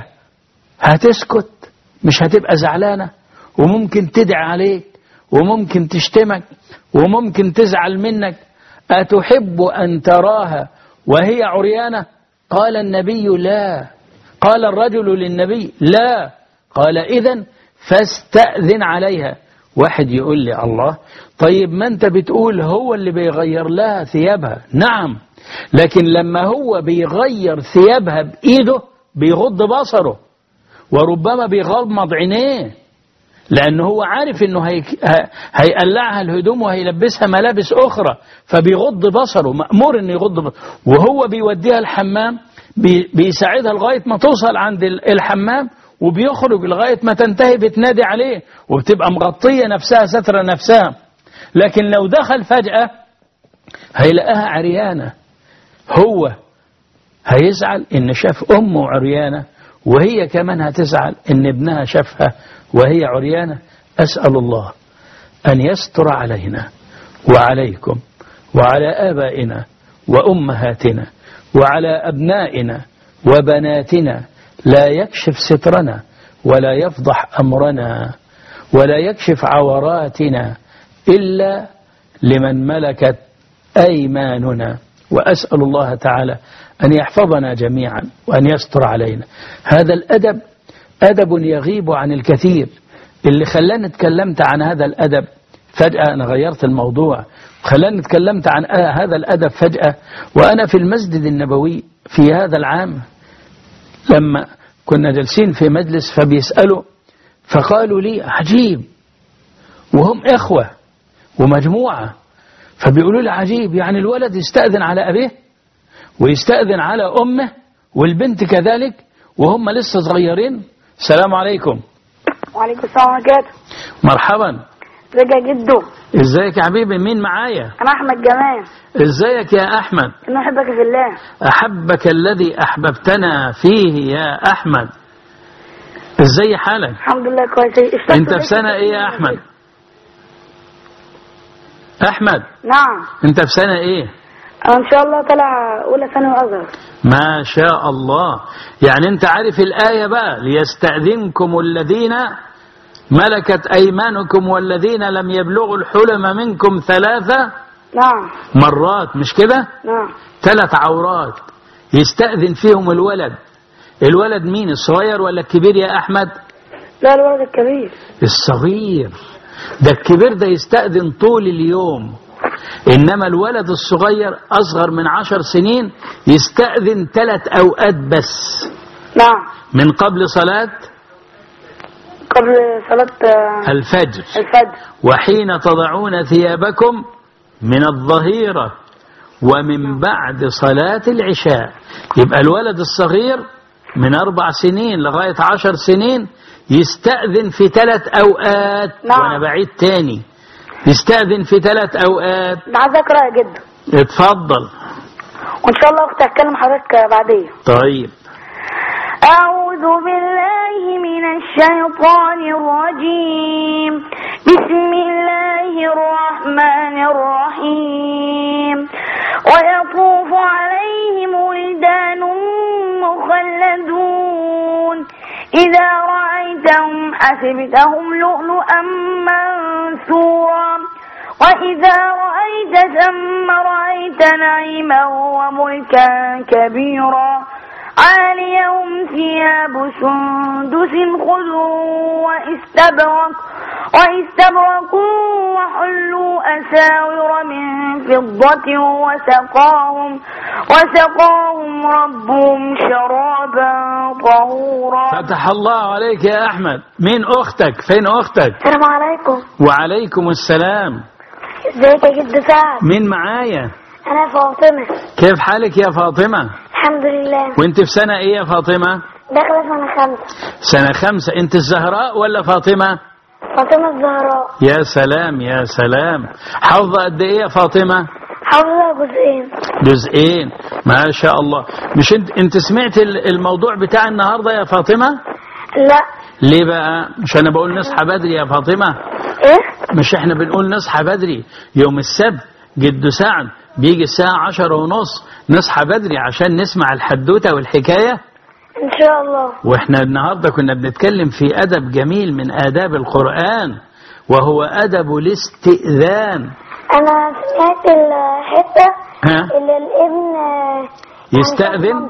هتسكت؟ مش هتبقى زعلانة؟ وممكن تدعي عليك وممكن تشتمك وممكن تزعل منك. أتحب أن تراها وهي عريانة؟ قال النبي لا. قال الرجل للنبي لا. قال إذن فاستأذن عليها. واحد يقول لي الله، طيب ما انت بتقول هو اللي بيغير لها ثيابها. نعم، لكن لما هو بيغير ثيابها بإيده بيغض بصره وربما بيغمض عينيه، لأنه هو عارف أنه هي... هيقلعها الهدوم وهيلبسها ملابس أخرى، فبيغض بصره، مأمور أنه يغض بصره. وهو بيوديها الحمام بي... بيساعدها لغاية ما توصل عند الحمام، وبيخرج لغاية ما تنتهي بتنادي عليه وبتبقى مغطية نفسها ستر نفسها. لكن لو دخل فجأة هيلاقيها عريانة، هو هيزعل إن شاف أمه عريانة، وهي كمان هتزعل إن ابنها شافها وهي عريانة. أسأل الله أن يستر علينا وعليكم وعلى آبائنا وأمهاتنا وعلى أبنائنا وبناتنا، لا يكشف سترنا ولا يفضح أمرنا ولا يكشف عوراتنا إلا لمن ملكت أيماننا. وأسأل الله تعالى أن يحفظنا جميعا وأن يستر علينا. هذا الأدب أدب يغيب عن الكثير. اللي خلاني اتكلمت عن هذا الأدب فجأة، أنا غيرت الموضوع، خلاني اتكلمت عن هذا الأدب فجأة وأنا في المسجد النبوي في هذا العام، لما كنا جالسين في مجلس فبيسألوا، فقالوا لي عجيب، وهم إخوة ومجموعة، فبيقولوا لي عجيب، يعني الولد يستأذن على أبيه ويستأذن على أمه والبنت كذلك وهم لسه صغيرين. السلام عليكم. وعليكم السلام ورحمة. مرحبا. ازيك يا جدو؟ ازيك يا حبيبي؟ مين معايا؟ انا احمد جمال. ازيك يا احمد؟ انا احبك في الله. احبك الذي احببتنا فيه يا احمد. ازاي حالك؟ الحمد لله كويس. انت في سنة ايه يا احمد؟ احمد. نعم. انت في سنة ايه؟ انا ان شاء الله طالع اولى ثانوي ازهر. ما شاء الله. يعني انت عارف الآية بقى، ليستأذنكم الذين ملكت أيمانكم والذين لم يبلغوا الحلم منكم ثلاثة نعم مرات، مش كده؟ نعم. ثلاث عورات يستأذن فيهم الولد. الولد مين، الصغير ولا الكبير يا أحمد؟ لا، الولد الكبير. الصغير ده. الكبير ده يستأذن طول اليوم، إنما الولد الصغير أصغر من عشر سنين يستأذن ثلاث أوقات بس. نعم. من قبل صلاة قبل صلاة الفجر الفجر وحين تضعون ثيابكم من الظهيرة ومن بعد صلاة العشاء. يبقى الولد الصغير من أربع سنين لغاية عشر سنين يستأذن في ثلاث أوقات. نعم. وأنا بعيد تاني، يستأذن في ثلاث أوقات. عايز أقرأ يا جد. اتفضل. وإن شاء الله أختي هتكلم حضرتك بعدين. طيب. أعوذ بالله من الشيطان الرجيم. بسم الله الرحمن الرحيم. ويطوف عليهم ولدان مخلدون إذا رأيتهم حسبتهم لؤلؤا منثورا وإذا رأيت ثم رأيت نعيما وملكا كبيرا عاليهم ثياب سندس خضر واستبرق واستبرقوا وحلوا أساور من فضة وسقاهم وسقاهم ربهم شرابا طهورا. فتح الله عليك يا أحمد. مين أختك؟ فين أختك؟ السلام عليكم. وعليكم السلام. ازيك يا جد سعد؟ مين معايا؟ أنا فاطمة. كيف حالك يا فاطمة؟ الحمد لله. وانت في سنة ايه يا فاطمة؟ داخلة سنة خمسة. سنة خمسة. انت الزهراء ولا فاطمة؟ فاطمة الزهراء. يا سلام يا سلام. حافظة قد ايه يا فاطمة؟ حافظة جزئين. جزئين ما شاء الله. مش انت انت سمعت الموضوع بتاع النهاردة يا فاطمة؟ لا. ليه بقى؟ مش انا بقول نصحى بدري يا فاطمة؟ ايه؟ مش احنا بنقول نصحى بدري يوم السبت؟ جد سعد بيجي الساعة عشرة ونص نصحى بدري عشان نسمع الحدوتة والحكاية ان شاء الله. واحنا النهاردة كنا بنتكلم في أدب جميل من آداب القرآن وهو أدب الاستئذان. انا سمعت الحتة ها؟ اللي الابن يستأذن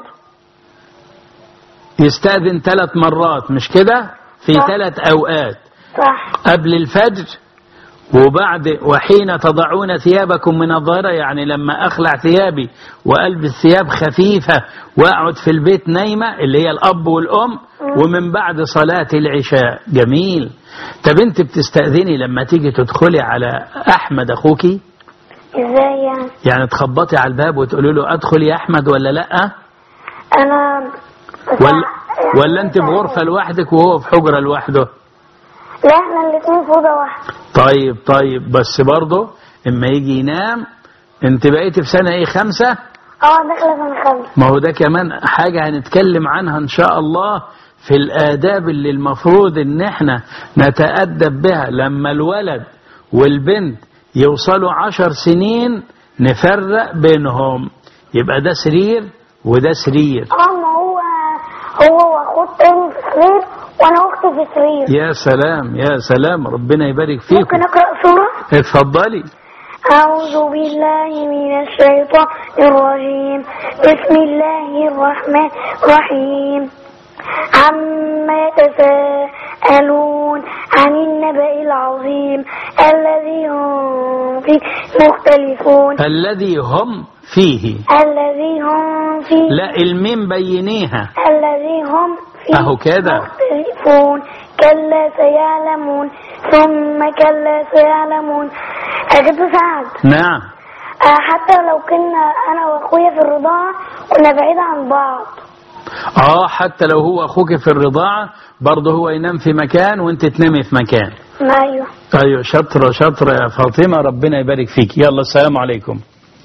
يستأذن ثلاث مرات مش كده؟ في ثلاث أوقات. صح. قبل الفجر وبعد وحين تضعون ثيابكم من الظهر، يعني لما أخلع ثيابي وألبس ثياب خفيفة وأقعد في البيت نايمة اللي هي الأب والأم، ومن بعد صلاة العشاء. جميل. طب أنت بتستأذني لما تيجي تدخلي على أحمد أخوكي؟ ازاي يعني؟ يعني تخبطي على الباب وتقولي له أدخل يا أحمد ولا لأ؟ أنا ولا, ولا أنت بغرفة لوحدك وهو في حجرة لوحده؟ لا احنا الاثنين في اوضه واحده. طيب طيب بس برضه اما يجي ينام. انت بقيتي في سنه ايه؟ خمسة؟ اه داخله سنه خمسة. ما هو ده كمان حاجه هنتكلم عنها ان شاء الله في الاداب اللي المفروض ان احنا نتادب بها لما الولد والبنت يوصلوا عشر سنين نفرق بينهم. يبقى ده سرير وده سرير. اه ما هو هو واخوه تاني في سرير وانا اختي في سرير. يا سلام يا سلام. ربنا يبارك فيكم. ممكن اقرا سوره؟ اتفضلي. أعوذ بالله من الشيطان الرجيم. بسم الله الرحمن الرحيم. عما يتساءلون عن النبأ العظيم الذي هم فيه مختلفون. الذي هم فيه. الذي هم فيه. لا الميم بينيها. الذي هم فيه أهو كده. مختلفون. كلا سيعلمون ثم كلا سيعلمون. أجد سعد. نعم. حتى لو كنا أنا وأخويا في الرضاعة كنا بعيد عن بعض. اه حتى لو هو أخوك في الرضاعة برضه هو ينام في مكان وانت تنامي في مكان. أيوه. أيوه شاطرة شاطرة يا فاطمة. ربنا يبارك فيك. يلا السلام عليكم.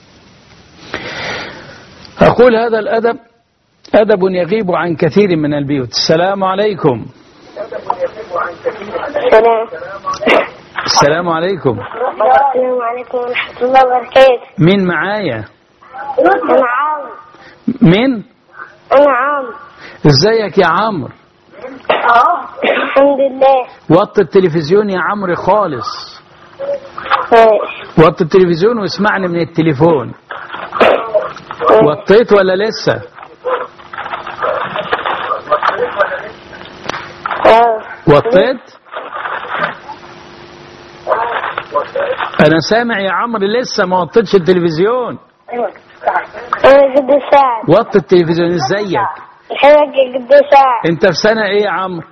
أقول هذا الأدب أدب يغيب عن كثير من البيوت. السلام عليكم. السلام. السلام عليكم. السلام عليكم ورحمة الله وبركاته. مين معايا؟ أنا عمرو. مين؟ أنا عمرو. ازيك يا عمرو؟ اه الحمد لله. وطي التلفزيون يا عمرو خالص. ماشي. وطي التلفزيون واسمعني من التليفون. وطيت ولا لسه؟ اه. وطيت؟ انا سامع يا عمرو لسه ما وطيتش التلفزيون. أنا جد سعد. وطي التلفزيون. ازيك؟ الحمد جد سعد. انت في سنة ايه يا عمرو؟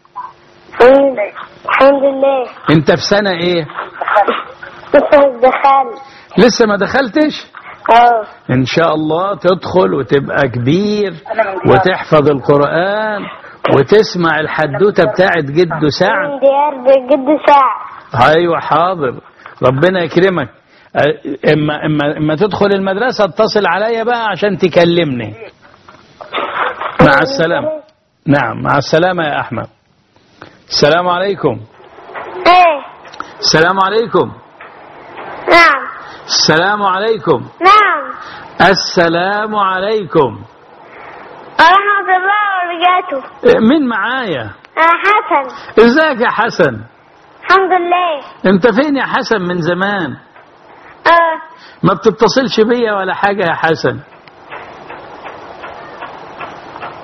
الحمد لله. انت في سنة ايه؟ لسه دخلت. لسه ما دخلتش؟ اه. ان شاء الله تدخل وتبقى كبير وتحفظ القرآن وتسمع الحدوتة بتاعت جد سعد. من ديار جد سعد. ايوه حاضر. ربنا يكرمك. اما اما اما تدخل المدرسة اتصل عليا بقى عشان تكلمني. مع السلامة. نعم مع السلامة يا احمد. السلام عليكم. ايه. السلام عليكم. نعم. السلام عليكم. نعم. السلام عليكم. ورحمة الله وبركاته. مين معايا؟ أنا حسن. ازيك يا حسن؟ الحمد لله. انت فين يا حسن من زمان؟ اه. ما بتتصلش بيا ولا حاجة يا حسن.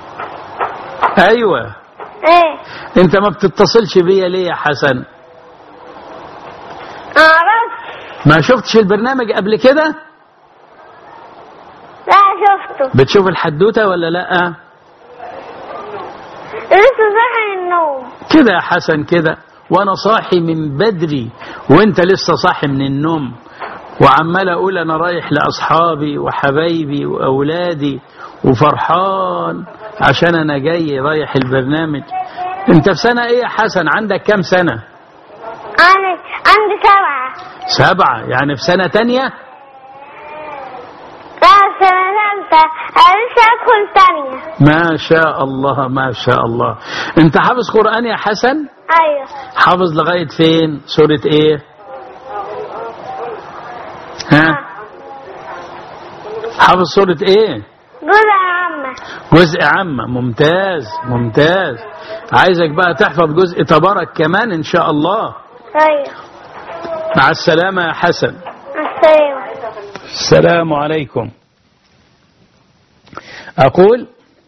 ايوه. ايه؟ انت ما بتتصلش بيا ليه يا حسن؟ معرفش. ما شفتش البرنامج قبل كده؟ لا شفته. بتشوف الحدوتة ولا لا؟ لسه صاحي من النوم. كده يا حسن كده، وانا صاحي من بدري وانت لسه صاحي من النوم، وعمال اقول انا رايح لاصحابي وحبايبي واولادي وفرحان عشان انا جاي رايح البرنامج. انت في سنة ايه يا حسن؟ عندك كام سنة؟ انا عندي سبعة. سبعة، يعني في سنة تانية؟ لا سنة ثالثة، انا لسه ادخل تانية. ما شاء الله ما شاء الله. انت حافظ قرآن يا حسن؟ ايوه. حافظ لغاية فين؟ سورة ايه؟ ها؟ حافظ سورة ايه؟ جزء عامة. جزء عامة، ممتاز ممتاز. عايزك بقى تحفظ جزء تبارك كمان ان شاء الله. ايوه. مع السلامة يا حسن. السلام. السلام عليكم. أقول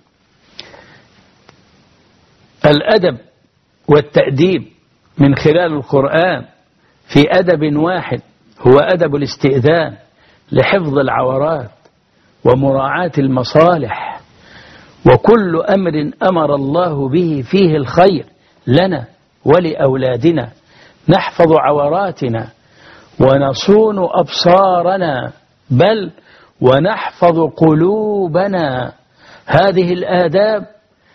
الأدب والتأديب من خلال القرآن في أدب واحد هو أدب الاستئذان لحفظ العورات ومراعاة المصالح، وكل أمر أمر الله به فيه الخير لنا ولأولادنا، نحفظ عوراتنا ونصون أبصارنا، بل ونحفظ قلوبنا. هذه الآداب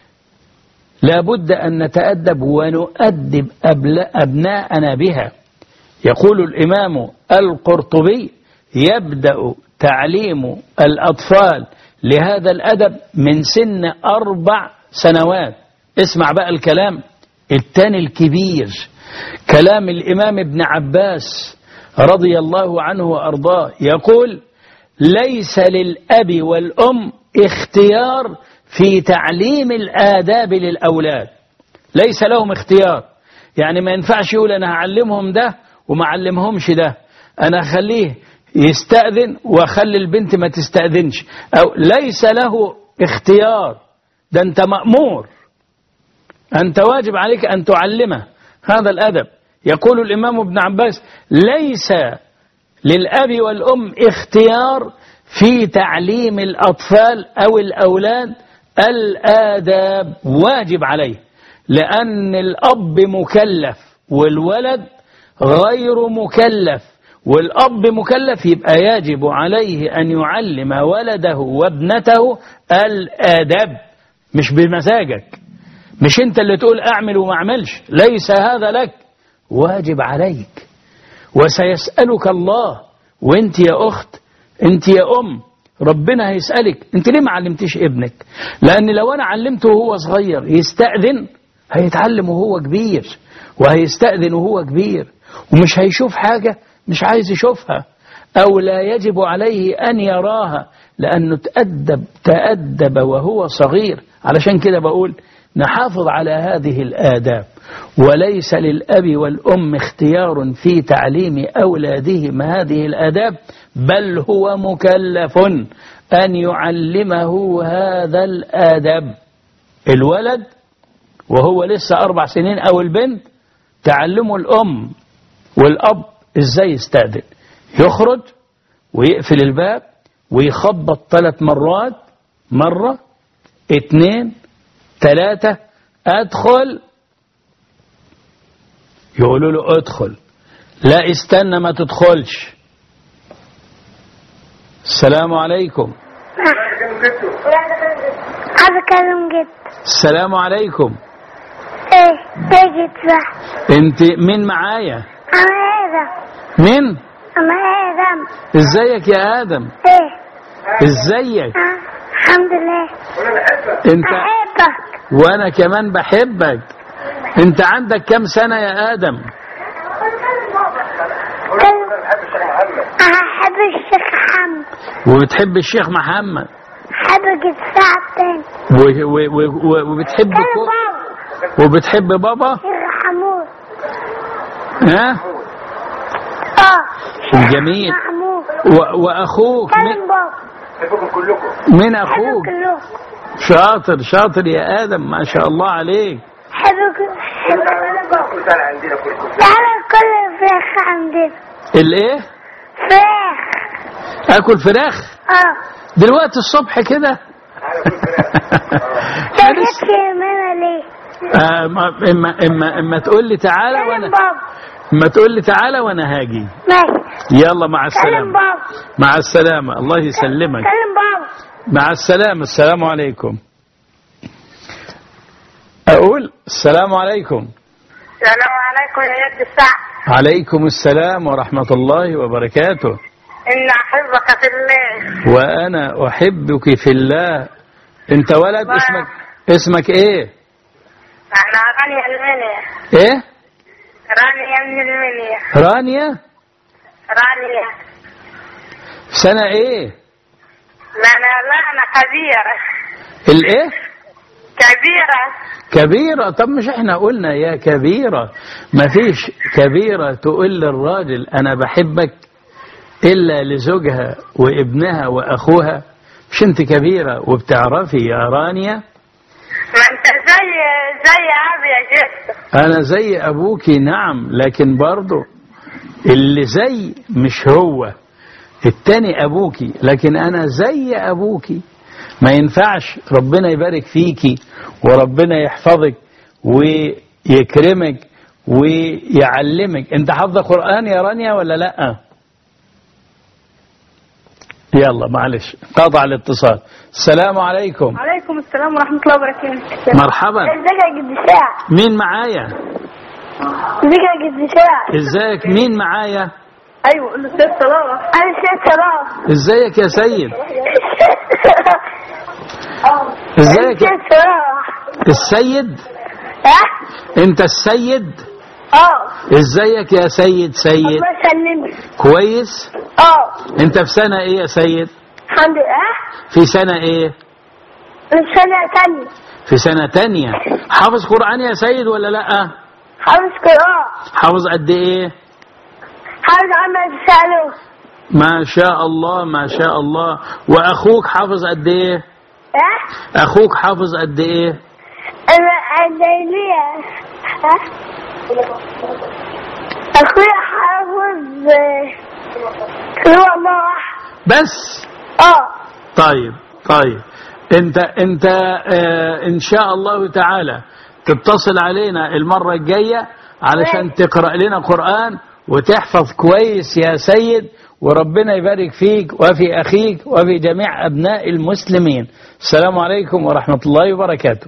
لا بد أن نتأدب ونؤدب أبناءنا بها. يقول الإمام القرطبي يبدأ تعليم الأطفال لهذا الأدب من سن أربع سنوات. اسمع بقى الكلام الثاني الكبير، كلام الإمام ابن عباس رضي الله عنه وأرضاه، يقول ليس للأب والأم اختيار في تعليم الآداب للأولاد. ليس لهم اختيار، يعني ما ينفعش يقول أنا هعلمهم ده وما علمهمش ده، أنا أخليه يستأذن وأخلي البنت ما تستأذنش، أو ليس له اختيار، ده أنت مأمور، أنت واجب عليك أن تعلمه هذا الأدب. يقول الإمام ابن عباس ليس للأب والأم اختيار في تعليم الأطفال أو الأولاد الآداب، واجب عليه، لأن الأب مكلف والولد غير مكلف، والأب مكلف يبقى يجب عليه أن يعلم ولده وابنته الآداب، مش بمزاجك، مش أنت اللي تقول أعمل وما أعملش، ليس هذا لك، واجب عليك. وسيسألك الله، وانت يا أخت انت يا أم ربنا هيسألك انت ليه ما علمتيش ابنك؟ لأن لو أنا علمته وهو صغير يستأذن هيتعلم وهو كبير، وهيستأذن وهو كبير، ومش هيشوف حاجة مش عايز يشوفها، أو لا يجب عليه أن يراها، لأنه تأدب تأدب وهو صغير. علشان كده بقول نحافظ على هذه الآداب، وليس للأب والأم اختيار في تعليم أولادهم هذه الآداب، بل هو مكلف أن يعلمه هذا الآداب. الولد وهو لسه أربع سنين أو البنت تعلمه الأم والأب إزاي يستأذن، يخرج ويقفل الباب ويخبط ثلاث مرات، مرة اتنين ثلاثة، أدخل، يقولوا له ادخل، لا استنى ما تدخلش. السلام عليكم. عايز اكلم جد. السلام عليكم. ايه ايه جد صح. انت مين معايا؟ انا ادم. مين؟ انا ادم. ازيك يا ادم؟ ايه ازيك؟ آه. الحمد لله. انت بحبك. وانا كمان بحبك. انت عندك كم سنة يا ادم؟ انا احب الشيخ محمد. وبتحب الشيخ محمد؟ احب جد سعد تاني. و... و... و... وبتحب كو... بابا. وبتحب بابا؟ الرحمون. ها؟ اه جميل. محمود. و... واخوك كلم بابا. من اخوك؟ كلهم. شاطر شاطر يا آدم، ما شاء الله عليك. حبك تعالى كل فراخ عندنا. الايه؟ فراخ. اكل فراخ؟ اه. دلوقتي الصبح كده؟ تجيبش ماما ليه؟ آه اما اما اما تقول لي تعالى وانا بابا. اما تقول لي تعالى وانا هاجي. ماشي. يلا مع السلامة. سلم بابا. مع السلامة، الله يسلمك. سلم بابا. مع السلامة، السلام عليكم. أقول السلام عليكم. السلام عليكم يا يد الساعة. عليكم السلام ورحمة الله وبركاته. إن أحبك في الله. وأنا أحبك في الله. أنت ولد ما. اسمك اسمك إيه؟ أنا رانيا المنيا. إيه؟ رانيا من المنيا. رانيا؟ رانيا. سنة إيه؟ لا أنا لا أنا كبيرة. الإيه؟ كبيرة. كبيرة. طب مش احنا قلنا يا كبيرة؟ ما فيش كبيرة تقول للراجل أنا بحبك إلا لزوجها وابنها وأخوها. مش انت كبيرة وبتعرفي يا رانيا؟ ما أنت زي زي أبي يا جد. أنا زي أبوكي نعم، لكن برضو اللي زي مش هو التاني أبوكي، لكن أنا زي أبوكي. ما ينفعش. ربنا يبارك فيكي وربنا يحفظك ويكرمك ويعلمك. انت حافظة قرآن يا رانيا ولا لا؟ يلا معلش قطع الاتصال. السلام عليكم. عليكم السلام ورحمة الله وبركاته. مرحبا. ازيك يا جد ساعة؟ مين معايا؟ ازيك يا جد ساعة؟ ازيك؟ مين معايا؟ أيوة الأستاذ صلاح. انا الشيخ صلاح. ازيك يا سيد؟ ازيك يا الشيخ صلاح؟ السيد؟ ها؟ انت السيد؟ اه. ازيك يا سيد؟ سيد الله يسلمك. كويس؟ اه. انت في سنة ايه يا سيد؟ الحمد لله. في سنة ايه؟ من سنة تانية. في سنة تانية. حافظ قرآن يا سيد ولا لا؟ حافظ قراءة. حافظ قد ايه؟ حافظ عما تسأله. ما شاء الله ما شاء الله. واخوك حافظ قد ايه؟ ها؟ اخوك حافظ قد ايه؟ انا الليلية. ها؟ اخويا حافظ هو الله واحد بس. اه. طيب طيب انت انت اه ان شاء الله تعالى تتصل علينا المرة الجاية علشان تقرأ لنا قرآن وتحفظ كويس يا سيد، وربنا يبارك فيك وفي أخيك وفي جميع أبناء المسلمين. السلام عليكم ورحمة الله وبركاته.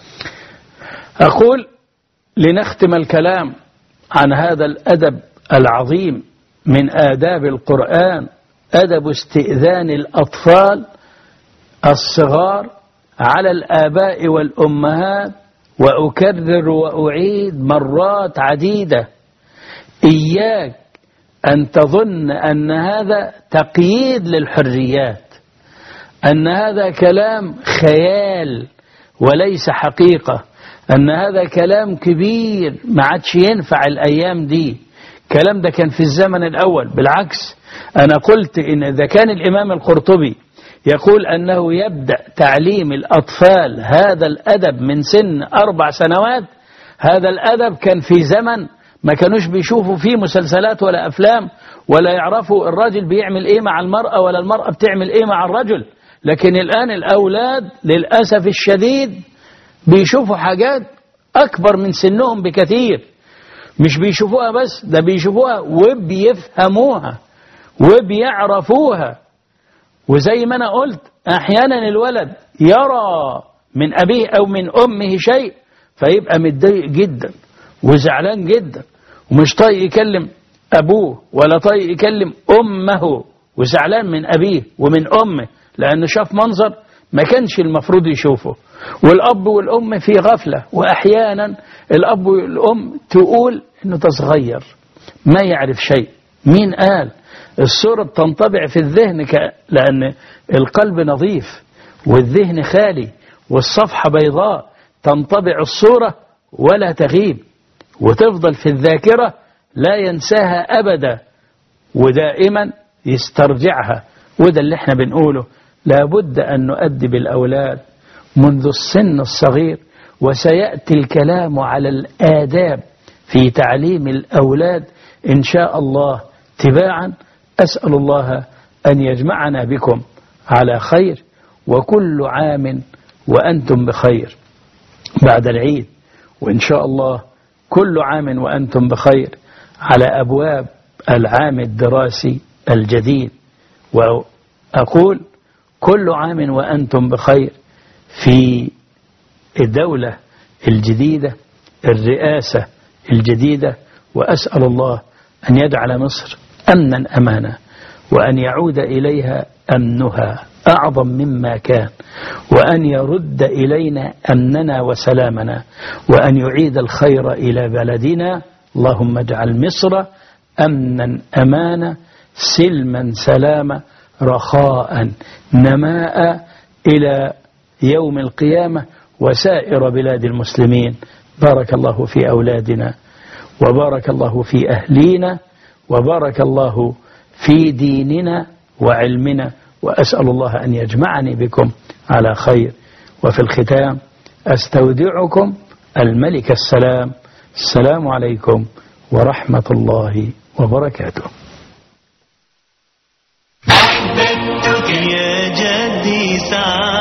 أقول لنختم الكلام عن هذا الأدب العظيم من آداب القرآن، أدب استئذان الأطفال الصغار على الآباء والأمهات. وأكرر وأعيد مرات عديدة، إياك أن تظن أن هذا تقييد للحريات، أن هذا كلام خيال وليس حقيقة، أن هذا كلام كبير ما عادش ينفع الأيام دي. الكلام ده كان في الزمن الأول. بالعكس أنا قلت إن إذا كان الإمام القرطبي يقول أنه يبدأ تعليم الأطفال هذا الأدب من سن أربع سنوات، هذا الأدب كان في زمن ما كانوش بيشوفوا فيه مسلسلات ولا أفلام، ولا يعرفوا الراجل بيعمل إيه مع المرأة ولا المرأة بتعمل إيه مع الرجل. لكن الآن الأولاد للأسف الشديد بيشوفوا حاجات أكبر من سنهم بكثير. مش بيشوفوها بس، ده بيشوفوها وبيفهموها وبيعرفوها. وزي ما أنا قلت أحيانا الولد يرى من أبيه أو من أمه شيء فيبقى متضايق جدا وزعلان جدا ومش طايق يكلم أبوه ولا طايق يكلم أمه، وزعلان من أبيه ومن أمه لأنه شاف منظر ما كانش المفروض يشوفه. والأب والأم في غفلة، وأحيانا الأب والأم تقول إنه ده صغير ما يعرف شيء. مين قال؟ الصورة بتنطبع في الذهن ك... لأن القلب نظيف والذهن خالي والصفحة بيضاء، تنطبع الصورة ولا تغيب وتفضل في الذاكرة لا ينساها أبدا ودائما يسترجعها. وده اللي احنا بنقوله، لابد أن نؤدب الأولاد منذ السن الصغير، وسيأتي الكلام على الآداب في تعليم الأولاد إن شاء الله تباعا. أسأل الله أن يجمعنا بكم على خير، وكل عام وأنتم بخير بعد العيد، وإن شاء الله كل عام وأنتم بخير على أبواب العام الدراسي الجديد. وأقول كل عام وأنتم بخير في الدولة الجديدة، الرئاسة الجديدة، وأسأل الله أن يجعل مصر أمنا أمانا، وأن يعود إليها أمنها أعظم مما كان، وأن يرد إلينا أمننا وسلامنا، وأن يعيد الخير إلى بلدنا. اللهم اجعل مصر أمنا أمانا، سلما سلاما، رخاء نماء إلى يوم القيامة، وسائر بلاد المسلمين. بارك الله في أولادنا، وبارك الله في أهلينا، وبارك الله في ديننا وعلمنا، وأسأل الله أن يجمعني بكم على خير. وفي الختام أستودعكم الملك السلام. السلام عليكم ورحمة الله وبركاته. أحببتك يا جدي سعادة